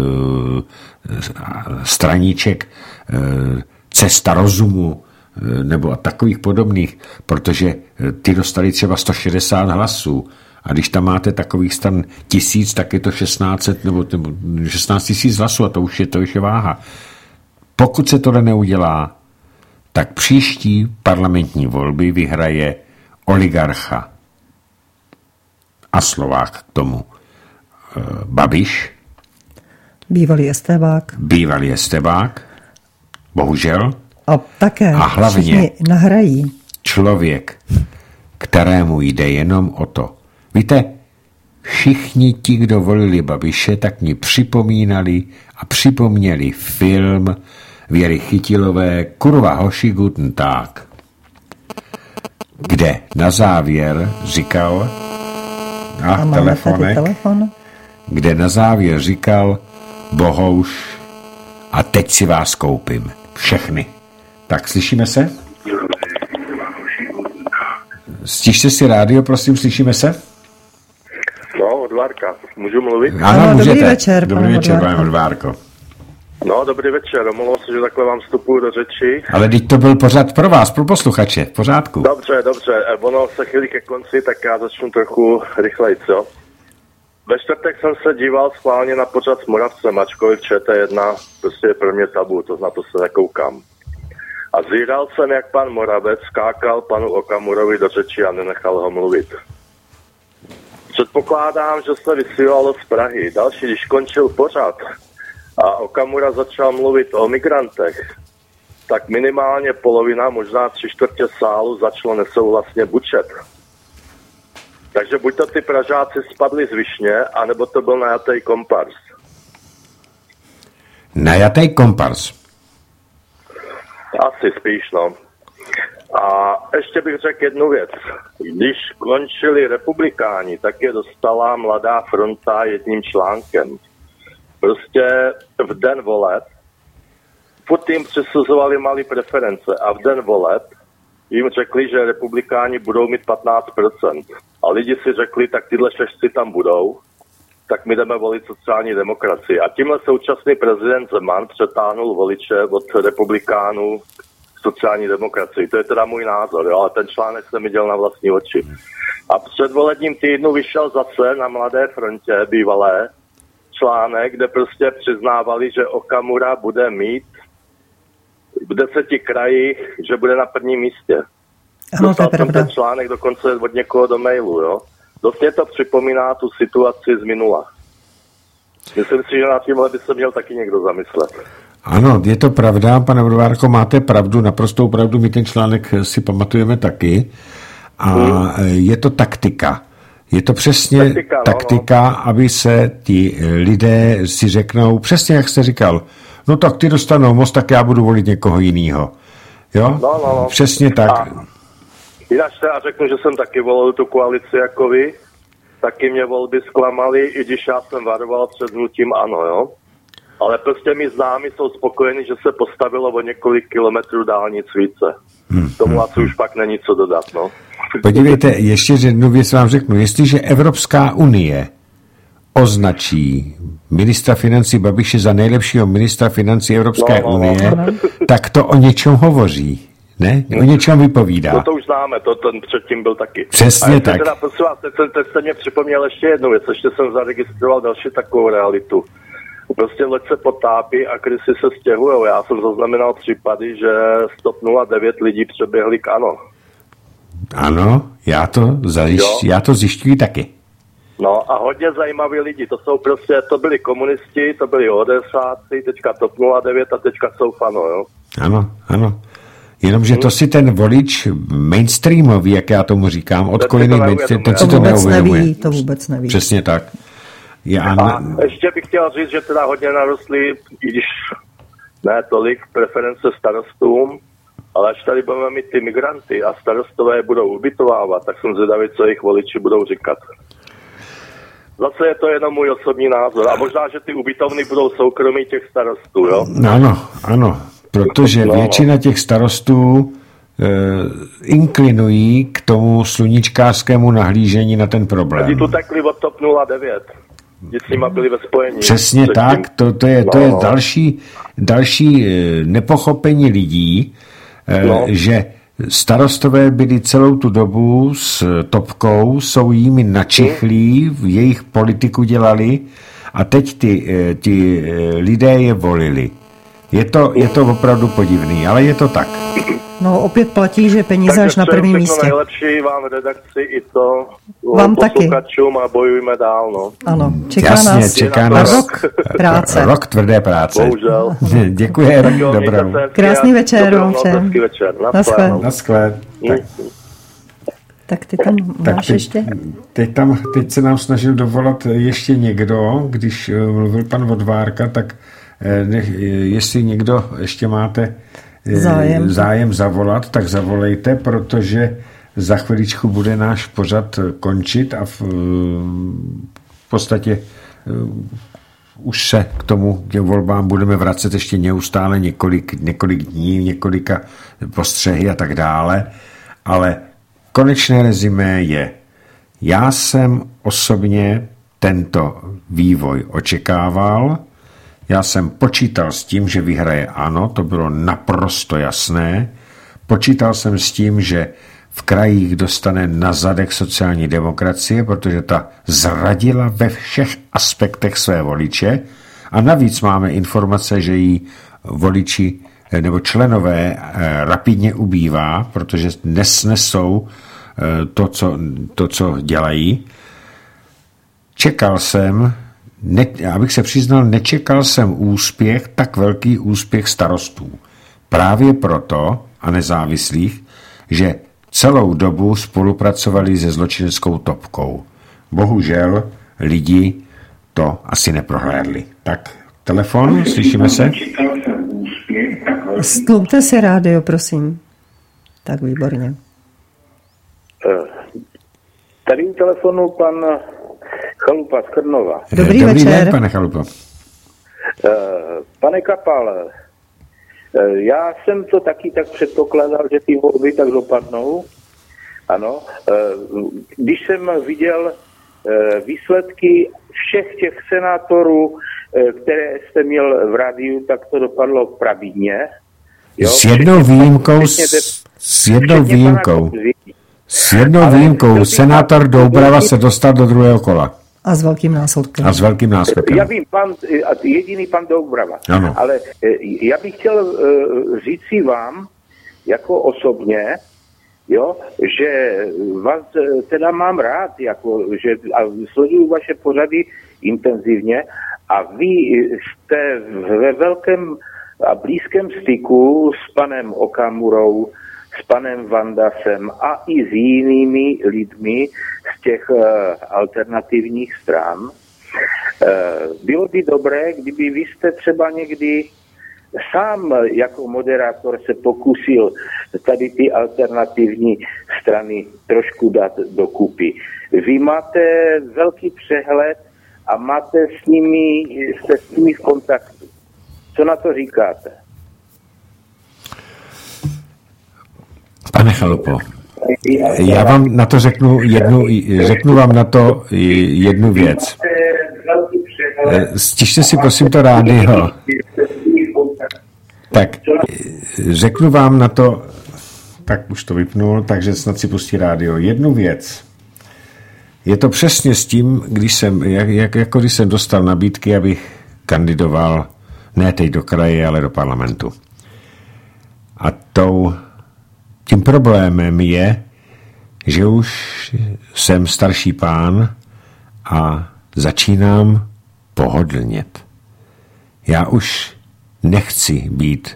straníček, cesta rozumu nebo takových podobných, protože ty dostali třeba 160 hlasů a když tam máte takových stran 1000, tak je to 16 nebo 16 000 hlasů a to už je váha. Pokud se tohle neudělá, tak příští parlamentní volby vyhraje oligarcha a Slovák k tomu Babiš. Bývalý estébák. Bohužel. A také a hlavně nahrají. Člověk, kterému jde jenom o to. Víte, všichni ti, kdo volili Babiše, tak mi připomínali a připomněli film Věry Chytilové Kurva hoši guten Tag, kde na závěr říkal telefonek, kde na závěr říkal Bohouš a teď si vás koupím. Všechny. Tak, slyšíme se? Stižte si rádio, prosím, slyšíme se? No, Odvárka. Můžu mluvit? Ano, můžete. Dobrý večer, Dobrý večer, pane Odvárko. No, dobrý večer. Omlouvám se, že takhle vám vstupuju do řeči. Ale teď to byl pořád pro vás, pro posluchače. V pořádku. Dobře. Ono se chvíli ke konci, tak já začnu trochu rychleji, co? Ve čtvrtek jsem se díval schválně na pořad s Moravcem, ačkoliv ČT1 prostě je pro mě tabu, to na to se nekoukám. A zíral jsem, jak pan Moravec skákal panu Okamurovi do řeči a nenechal ho mluvit. Předpokládám, že se vysílalo z Prahy. Další, když končil pořad a Okamura začal mluvit o migrantech, tak minimálně polovina, možná 3/4 sálu začalo nesouhlasně bučet. Takže buď to ty Pražáci spadli z višně, anebo to byl najatý kompars. Najatý kompars. Asi spíš, no. A ještě bych řekl jednu věc. Když končili republikáni, tak je dostala Mladá fronta jedním článkem. Prostě v den voleb furt jim přisuzovali malé preference a v den voleb jim řekli, že republikáni budou mít 15%. A lidi si řekli, tak tyhle šešci tam budou, tak my jdeme volit sociální demokracii. A tímhle současný prezident Zeman přetáhnul voliče od republikánů k sociální demokracii. To je teda můj názor, jo? Ale ten článek jsem viděl na vlastní oči. A před volebním týdnu vyšel zase na Mladé frontě bývalé článek, kde prostě přiznávali, že Okamura bude mít v 10 krajích, že bude na prvním místě. Ano, to je pravda. Ten článek dokonce od někoho do mailu, jo. Dost mě to připomíná tu situaci z minula. Myslím si, že na tímhle by se měl taky někdo zamyslet. Ano, je to pravda, pane Odvárko, máte pravdu, naprostou pravdu, my ten článek si pamatujeme taky. A je to taktika. Je to přesně taktika, aby se ti lidé si řeknou, přesně jak jste říkal, no tak ty dostanou Most, tak já budu volit někoho jiného. Jo? No. Přesně tak. Jinak já řeknu, že jsem taky volil tu koalici jako vy, taky mě volby zklamaly, i když já jsem varoval před hnutím ANO, jo. Ale prostě mi známi jsou spokojeni, že se postavilo o několik kilometrů dálnic více. Tomu asi už pak není co dodat, no. Podívejte, ještě jednu věc vám řeknu. Jestliže Evropská unie označí ministra financí Babiše za nejlepšího ministra financí Evropské unie, tak to o něčem hovoří. Ne? O něčem vypovídá. No to už známe, ten předtím byl taky. Přesně tak. Teda, prosím vás, teď jste mě připomněl ještě jednu věc, ještě jsem zaregistroval další takovou realitu. Prostě loď se potápí a krysy se stěhujou. Já jsem zaznamenal případy, že stop 09 lidí přeběhli k ANO. Ano, já to zjišťuji taky. No a hodně zajímaví lidi, to byli komunisti, to byli ODSáci, teďka TOP 09 a teďka jsou FANO, jo? Ano. Jenomže to si ten volič mainstreamový, jak já tomu říkám, odkolený mainstream, ten si to neuvědomuje. To vůbec neví. Přesně tak. A ještě bych chtěl říct, že teda hodně narostly, i když ne tolik, preference starostům, ale až tady budeme mít ty migranty a starostové budou ubytovávat, tak jsem zvědavý, co jejich voliči budou říkat. Zase je to jenom můj osobní názor. A možná, že ty ubytovny budou soukromí těch starostů, jo? Ano. Protože většina těch starostů inklinují k tomu sluníčkářskému nahlížení na ten problém. Lidi tu tekli od TOP 09. Když s nima byli ve spojení. Přesně tak, to je další nepochopení lidí, že starostové byli celou tu dobu s Topkou, jsou jimi načichlí, v jejich politiku dělali a teď ty lidé je volili. Je to opravdu podivný, ale je to tak. No opět platí, že peníze až na prvním místě. Nejlepší vám redakci i to vám posluchačům a bojujme dál, no. Ano, čeká nás rok práce. Rok tvrdé práce. Bohužel. Děkuji, dobrou. Krásný večer všem. Naschle. Tak ty tam máš ještě? Teď se nám snažil dovolat ještě někdo, když mluvil pan Odvárka, tak jestli někdo ještě máte zájem zavolat, tak zavolejte, protože za chviličku bude náš pořad končit a v podstatě už se k tomu volbám budeme vracet ještě neustále několik dní, několika postřehy a tak dále, ale konečné rezimé je, já jsem osobně tento vývoj očekával, já jsem počítal s tím, že vyhraje ANO, to bylo naprosto jasné, počítal jsem s tím, že v krajích dostane na zadek sociální demokracie, protože ta zradila ve všech aspektech své voliče a navíc máme informace, že jí voliči nebo členové rapidně ubývá, protože nesnesou to, co dělají. Čekal jsem, abych se přiznal, nečekal jsem tak velký úspěch starostů. Právě proto a nezávislých, že celou dobu spolupracovali se zločineckou topkou. Bohužel lidi to asi neprohlédli. Tak, telefon, slyšíme se? Stlumte si rádio, prosím. Tak, výborně. Tady u telefonu pan Chalupa z Krnova. Dobrý večer. Den, pane Chalupo. Pane Kapal, já jsem to taky tak předpokládal, že ty volby tak dopadnou. Ano. Když jsem viděl výsledky všech těch senátorů, které jste měl v rádiu, tak to dopadlo pravidně. Jo? S jednou výjimkou. Senátor Doubrava se dostal do druhého kola. A s velkým následkem. Já vím, jediný pan Doubrava. Ano. Ale já bych chtěl říct si vám, jako osobně, jo, že vás teda mám rád, jako, že a sleduju vaše pořady intenzivně a vy jste ve velkém a blízkém styku s panem Okamurou, s panem Vandasem a i s jinými lidmi z těch alternativních stran. Bylo by dobré, kdyby vy jste třeba někdy sám jako moderátor se pokusil tady ty alternativní strany trošku dát dokupy. Vy máte velký přehled a jste s nimi v kontaktu. Co na to říkáte? Pane Chalupo, já vám na to řeknu vám na to jednu věc. Stište si prosím to rádio. Tak, řeknu vám na to, tak už to vypnul, takže snad si pustí rádio. Jednu věc. Je to přesně s tím, když jsem dostal nabídky, abych kandidoval ne teď do kraje, ale do parlamentu. A tím problémem je, že už jsem starší pán a začínám pohodlnět. Já už nechci být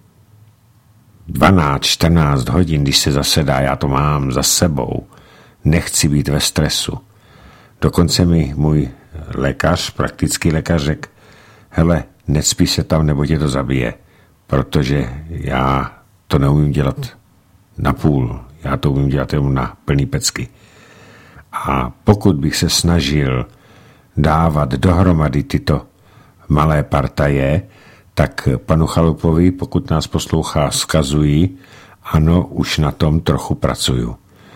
12-14 hodin, když se zasedá, já to mám za sebou. Nechci být ve stresu. Dokonce mi můj lékař, praktický lékař řekl, hele, necpí se tam, nebo tě to zabije, protože já to neumím dělat na půl, já to umím dělat jenom na plný pecky. A pokud bych se snažil dávat dohromady tyto malé partaje, tak panu Chalupovi, pokud nás poslouchá, vzkazuji, ano, už na tom trochu pracuju.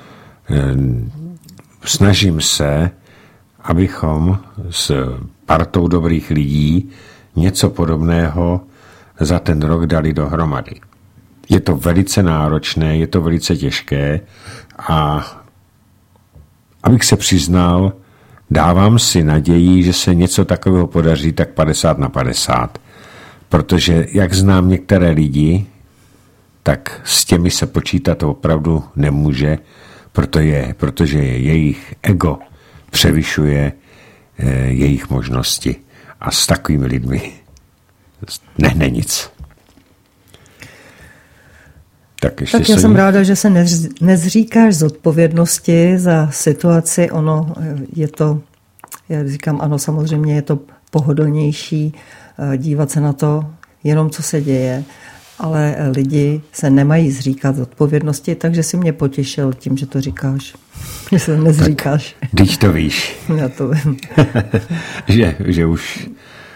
Snažím se, abychom s partou dobrých lidí něco podobného za ten rok dali dohromady. Je to velice náročné, je to velice těžké a abych se přiznal, dávám si naději, že se něco takového podaří tak 50/50. Protože jak znám některé lidi, tak s těmi se počítat opravdu nemůže, protože jejich ego převyšuje jejich možnosti. A s takovými lidmi nehne nic. Tak já jsem ráda, že se nezříkáš zodpovědnosti za situaci. Ono je to, já říkám, ano, samozřejmě je to pohodlnější dívat se na to jenom, co se děje, ale lidi se nemají zříkat zodpovědnosti, takže si mě potěšil tím, že to říkáš. Že se nezříkáš. Teď to víš. Já to vím. že už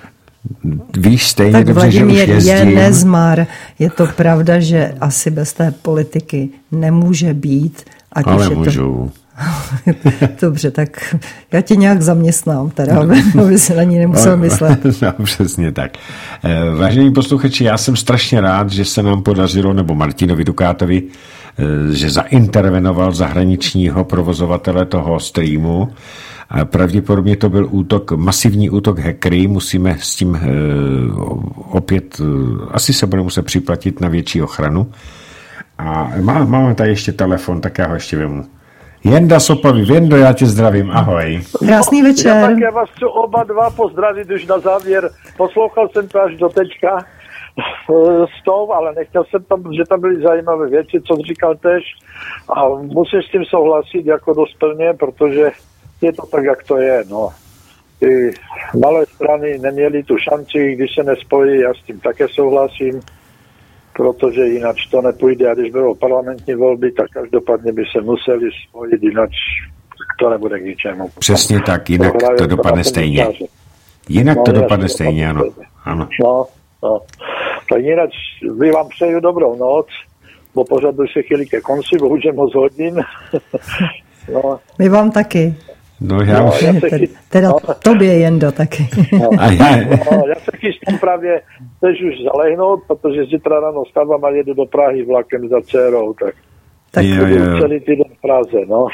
Víš stejně tak dobře, že už jezdím. Je nezmar. Je to pravda, že asi bez té politiky nemůže být. Ať ale už je můžu. Dobře, tak já tě nějak zaměstnám, teda, aby se na ní nemusel myslet. No, přesně tak. Vážení posluchači, já jsem strašně rád, že se nám podařilo, nebo Martinovi Dukátovi, že zaintervenoval zahraničního provozovatele toho streamu. Pravděpodobně to byl masivní útok hackery, musíme s tím opět, asi se bude muset připlatit na větší ochranu. A máme tady ještě telefon, tak já ho ještě vemu. Jenda Sopavy, Jendo, já tě zdravím, ahoj. Krásný večer. Já také vás chci oba dva pozdravit už na závěr. Poslouchal jsem to až do teďka s tou, ale nechtěl jsem tam, že tam byly zajímavé věci, co říkal tež. A musím s tím souhlasit jako dost plně, protože je to tak, jak to je, no. Ty malé strany neměly tu šanci, když se nespojí, já s tím také souhlasím, protože jinak to nepůjde. A když budou parlamentní volby, tak každopádně by se museli spojit, jinak to nebude k ničemu. Přesně tak, jinak to dopadne stejně. Jinak to dopadne stejně, ano. No. Tak jinak vy vám přeju dobrou noc, bo pořád už se chvíli ke konci, bohužel moc hodin. No. My vám taky. No já už... Teda tobě, Jendo, taky. Já se chystám právě teď už zalehnout, protože zítra ráno stávám a jedu do Prahy vlakem za dcerou, tak budu celý týden v Praze, no.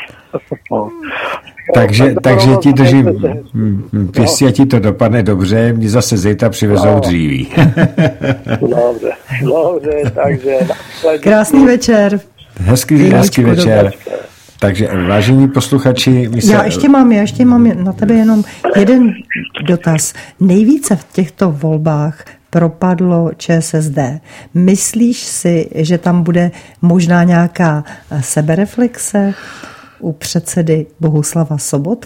Takže ti držím pěstí, a ti to dopadne dobře, mě zase zítra přivezou dříví. Dobře, takže... Krásný večer. Hezký večer. Takže vážení posluchači... Já ještě mám na tebe jenom jeden dotaz. Nejvíce v těchto volbách propadlo ČSSD. Myslíš si, že tam bude možná nějaká sebereflexe u předsedy Bohuslava Sobotky?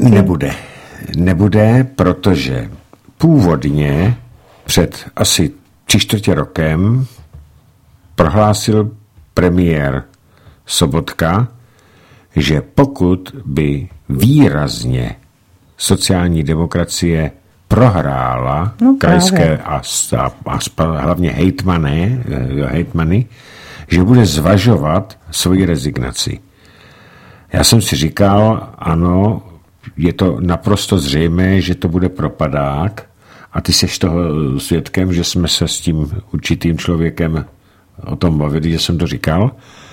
Nebude, protože původně před asi 3/4 rokem prohlásil premiér Sobotka, že pokud by výrazně sociální demokracie prohrála krajské a hlavně hejtmany, že bude zvažovat svoji rezignaci. Já jsem si říkal, ano, je to naprosto zřejmé, že to bude propadák a ty seš toho svědkem, že jsme se s tím určitým člověkem o tom bavili, že jsem to říkal.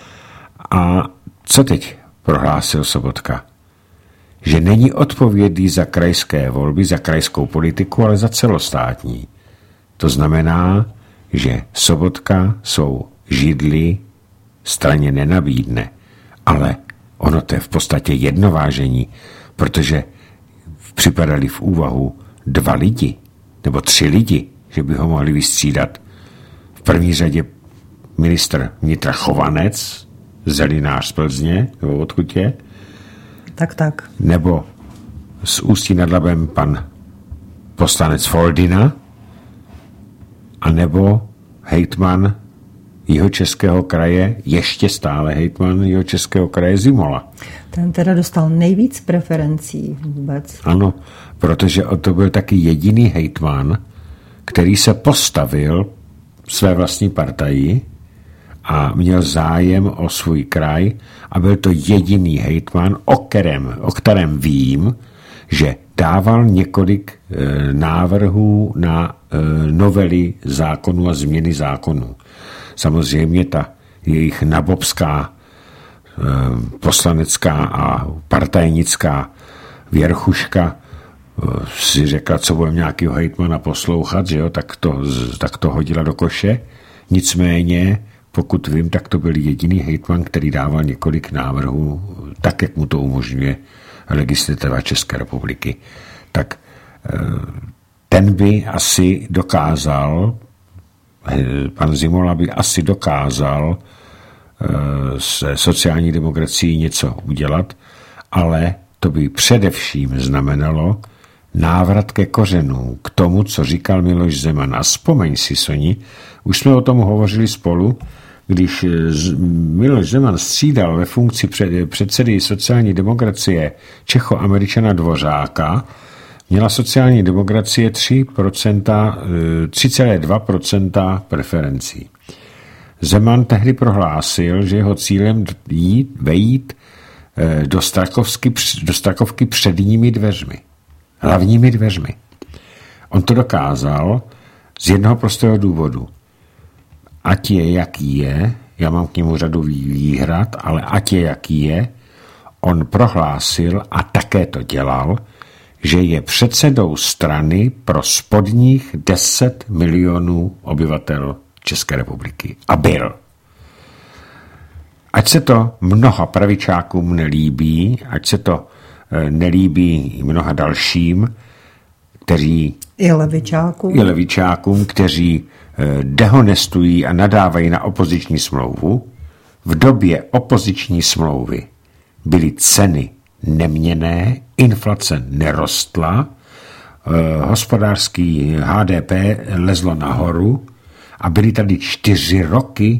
A co teď prohlásil Sobotka? Že není odpovědný za krajské volby, za krajskou politiku, ale za celostátní. To znamená, že Sobotka svou židli straně nenabídne. Ale ono to je v podstatě jednovážení, protože připadali v úvahu 2 lidi, nebo 3 lidi, že by ho mohli vystřídat. V první řadě ministr vnitra Chovanec, zelinář z Plzně, nebo odkud je? Tak. Nebo z Ústí nad Labem pan poslanec Foldina, a nebo hejtman Jihočeského kraje, ještě stále hejtman Jihočeského kraje Zimola. Ten teda dostal nejvíc preferencí vůbec. Ano, protože to byl taky jediný hejtman, který se postavil své vlastní partaji a měl zájem o svůj kraj a byl to jediný hejtman, o kterém vím, že dával několik návrhů na novely zákonů a změny zákonů. Samozřejmě ta jejich nabobská poslanecká a partajnická věrchuška si řekla, co budeme nějakého hejtmana poslouchat, že jo? Tak to hodila do koše. Nicméně, pokud vím, tak to byl jediný hejtman, který dával několik návrhů, tak, jak mu to umožňuje legislativa České republiky. Tak ten by asi dokázal, pan Zimola by asi dokázal se sociální demokracií něco udělat, ale to by především znamenalo návrat ke kořenům, k tomu, co říkal Miloš Zeman. A vzpomeň si, Soni, už jsme o tom hovořili spolu, když Miloš Zeman střídal ve funkci předsedy sociální demokracie Čecho-Američana Dvořáka, měla sociální demokracie 3,2% preferencí. Zeman tehdy prohlásil, že jeho cílem vejít do Strakovky předními dveřmi, hlavními dveřmi. On to dokázal z jednoho prostého důvodu. Ať je, jaký je, já mám k němu řadu výhrad, ale ať je, jaký je, on prohlásil a také to dělal, že je předsedou strany pro spodních 10 milionů obyvatel České republiky. A byl. Ať se to mnoha pravičákům nelíbí, ať se to nelíbí mnoha dalším, kteří i levičákům, kteří dehonestují a nadávají na opoziční smlouvu, v době opoziční smlouvy byly ceny neměnné, inflace nerostla, hospodářský HDP lezlo nahoru a byly tady 4 roky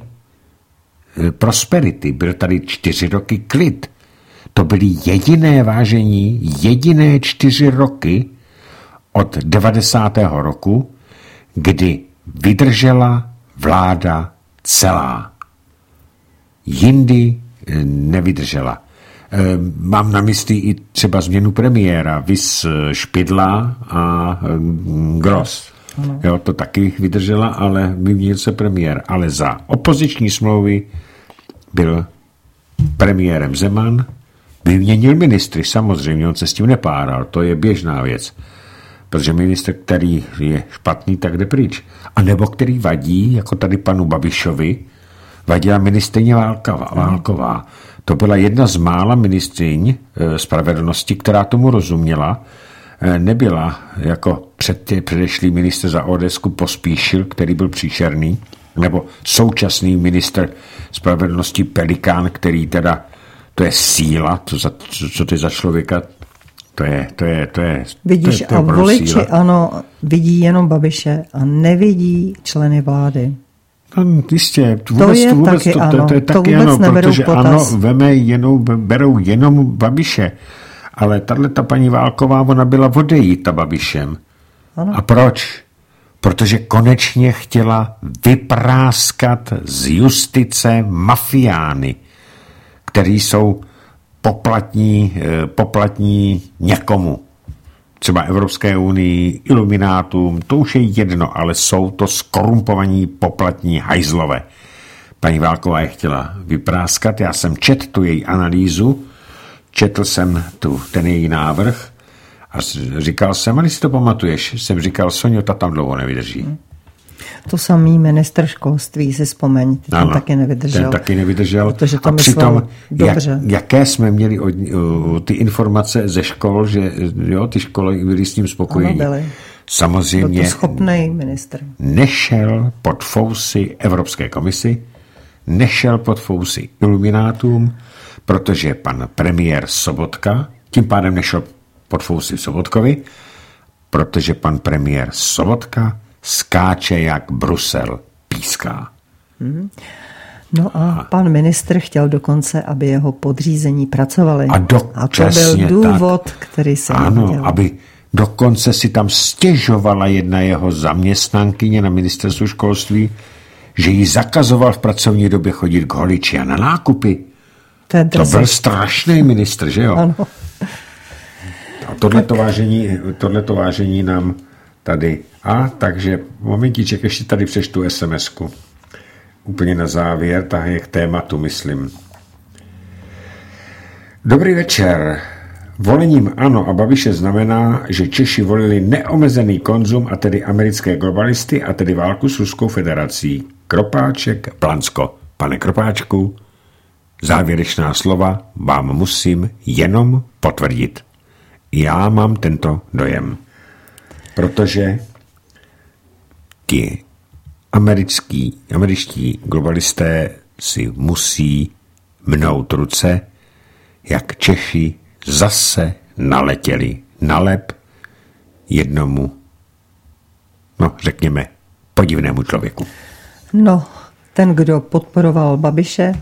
prosperity, byl tady 4 roky klid. To byly jediné 4 roky od 90. roku, kdy vydržela vláda celá. Jindy nevydržela. Mám na mysli i třeba změnu premiéra, viz Špidla a Gross. Jo, to taky vydržela, ale vyměnil se premiér. Ale za opoziční smlouvy byl premiérem Zeman, vyměnil ministry, samozřejmě, on se s tím nepáral, to je běžná věc. Protože ministr, který je špatný, tak jde pryč. A nebo který vadí, jako tady panu Babišovi, vadila ministryně Válková. To byla jedna z mála ministryň spravedlnosti, která tomu rozuměla. Nebyla jako předešlý ministr za ODS-ku Pospíšil, který byl příšerný, nebo současný ministr spravedlnosti Pelikán, který teda, to je síla, co to je za člověka, to je vidíš, to je a voliči ano, vidí jenom Babiše a nevidí členy vlády. No, jistě, to je taky ano, protože ano, berou jenom Babiše. Ale tato paní Válková, ona byla odejít Babišem. Ano. A proč? Protože konečně chtěla vypráskat z justice mafiány, který jsou poplatní někomu. Třeba Evropské unii, iluminátům, to už je jedno, ale jsou to skorumpovaní poplatní hajzlové. Paní Válková je chtěla vypráskat, já jsem četl tu její analýzu, četl jsem ten její návrh a říkal jsem, ale si to pamatuješ, jsem říkal, Sonio, ta tam dlouho nevydrží. To samý ministr školství, si vzpomeň, ten taky nevydržel. Protože to a přitom, dobře. Jaké jsme měli ty informace ze škol, že jo, ty školy byly s tím spokojení. Samozřejmě byl to schopný ministr. Nešel pod fousy Evropské komisi, nešel pod fousy iluminátům, protože pan premiér Sobotka, tím pádem nešel pod fousy Sobotkovi, protože pan premiér Sobotka skáče jak Brusel píská. No a pan ministr chtěl dokonce, aby jeho podřízení pracovali. A to byl důvod, který se ano, aby dokonce si tam stěžovala jedna jeho zaměstnankyně na ministerstvu školství, že jí zakazoval v pracovní době chodit k holiči a na nákupy. To byl strašný ministr, že jo? Ano. A tohleto vážení nám tady. A takže momentíček, ještě tady přečtu SMS-ku. Úplně na závěr, tak je k tématu, myslím. Dobrý večer. Volením ANO a Babiše znamená, že Češi volili neomezený konzum, a tedy americké globalisty, a tedy válku s Ruskou federací. Kropáček, Plansko. Pane Kropáčku, závěrečná slova vám musím jenom potvrdit. Já mám tento dojem. Protože ti američtí globalisté si musí mnout ruce, jak Češi zase naletěli na lep jednomu, řekněme, podivnému člověku. No, ten, kdo podporoval Babiše,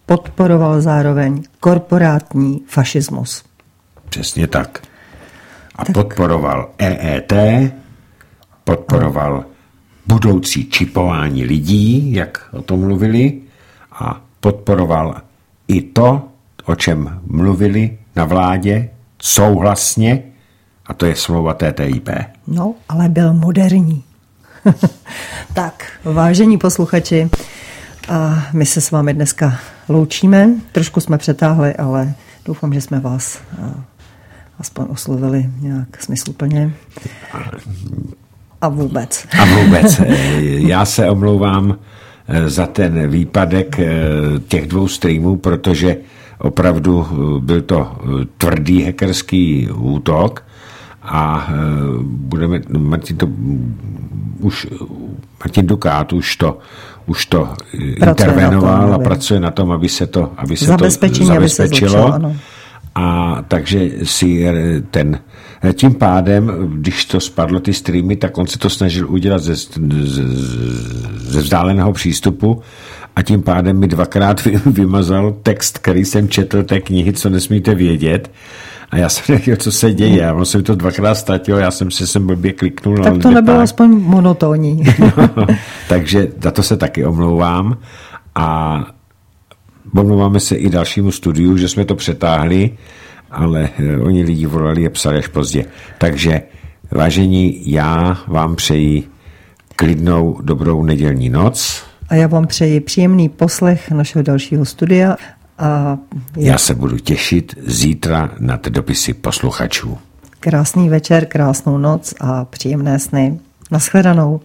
podporoval zároveň korporátní fašismus. Přesně tak. a podporoval EET, podporoval budoucí čipování lidí, jak o tom mluvili, a podporoval i to, o čem mluvili na vládě souhlasně, a to je smlouva TTIP. No, ale byl moderní. Tak, vážení posluchači, a my se s vámi dneska loučíme. Trošku jsme přetáhli, ale doufám, že jsme vás aspoň oslovili nějak smysluplně. A vůbec. Já se omlouvám za ten výpadek těch 2 streamů, protože opravdu byl to tvrdý hackerský útok a Martin Dukát už to intervenoval a pracuje na tom, aby se to zabezpečilo. A takže si tím pádem, když to spadlo ty streamy, tak on se to snažil udělat ze vzdáleného přístupu a tím pádem mi 2krát vymazal text, který jsem četl té knihy, co nesmíte vědět. A já jsem nevěděl, co se děje. A on se mi to 2krát ztratil, já jsem si blbě kliknul. Tak to nebylo aspoň monotónní. No, takže za to se taky omlouvám. A omlouváme se i dalšímu studiu, že jsme to přetáhli, ale oni lidi volali a psali až pozdě. Takže, vážení, já vám přeji klidnou, dobrou nedělní noc. A já vám přeji příjemný poslech našeho dalšího studia. Já se budu těšit zítra na dopisy posluchačů. Krásný večer, krásnou noc a příjemné sny. Nashledanou.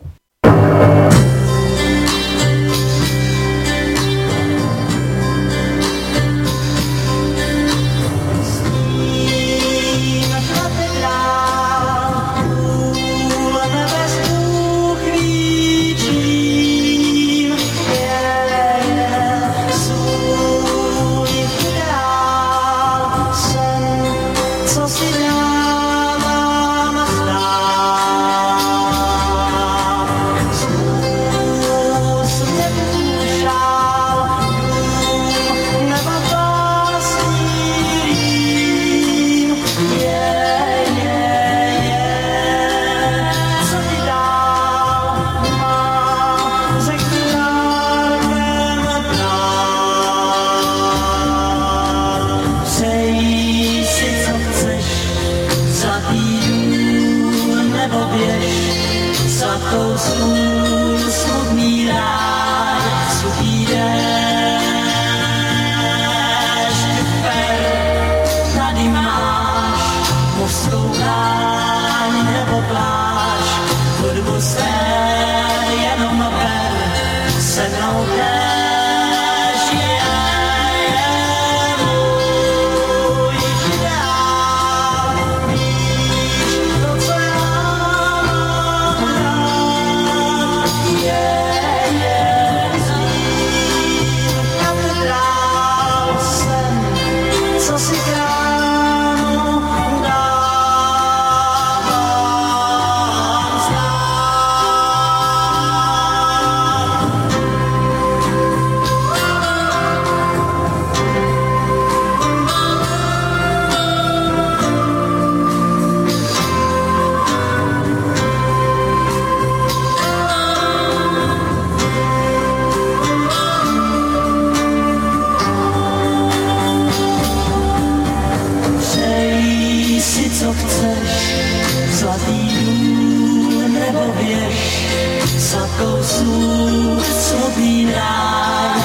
Za kousů, co bíráš.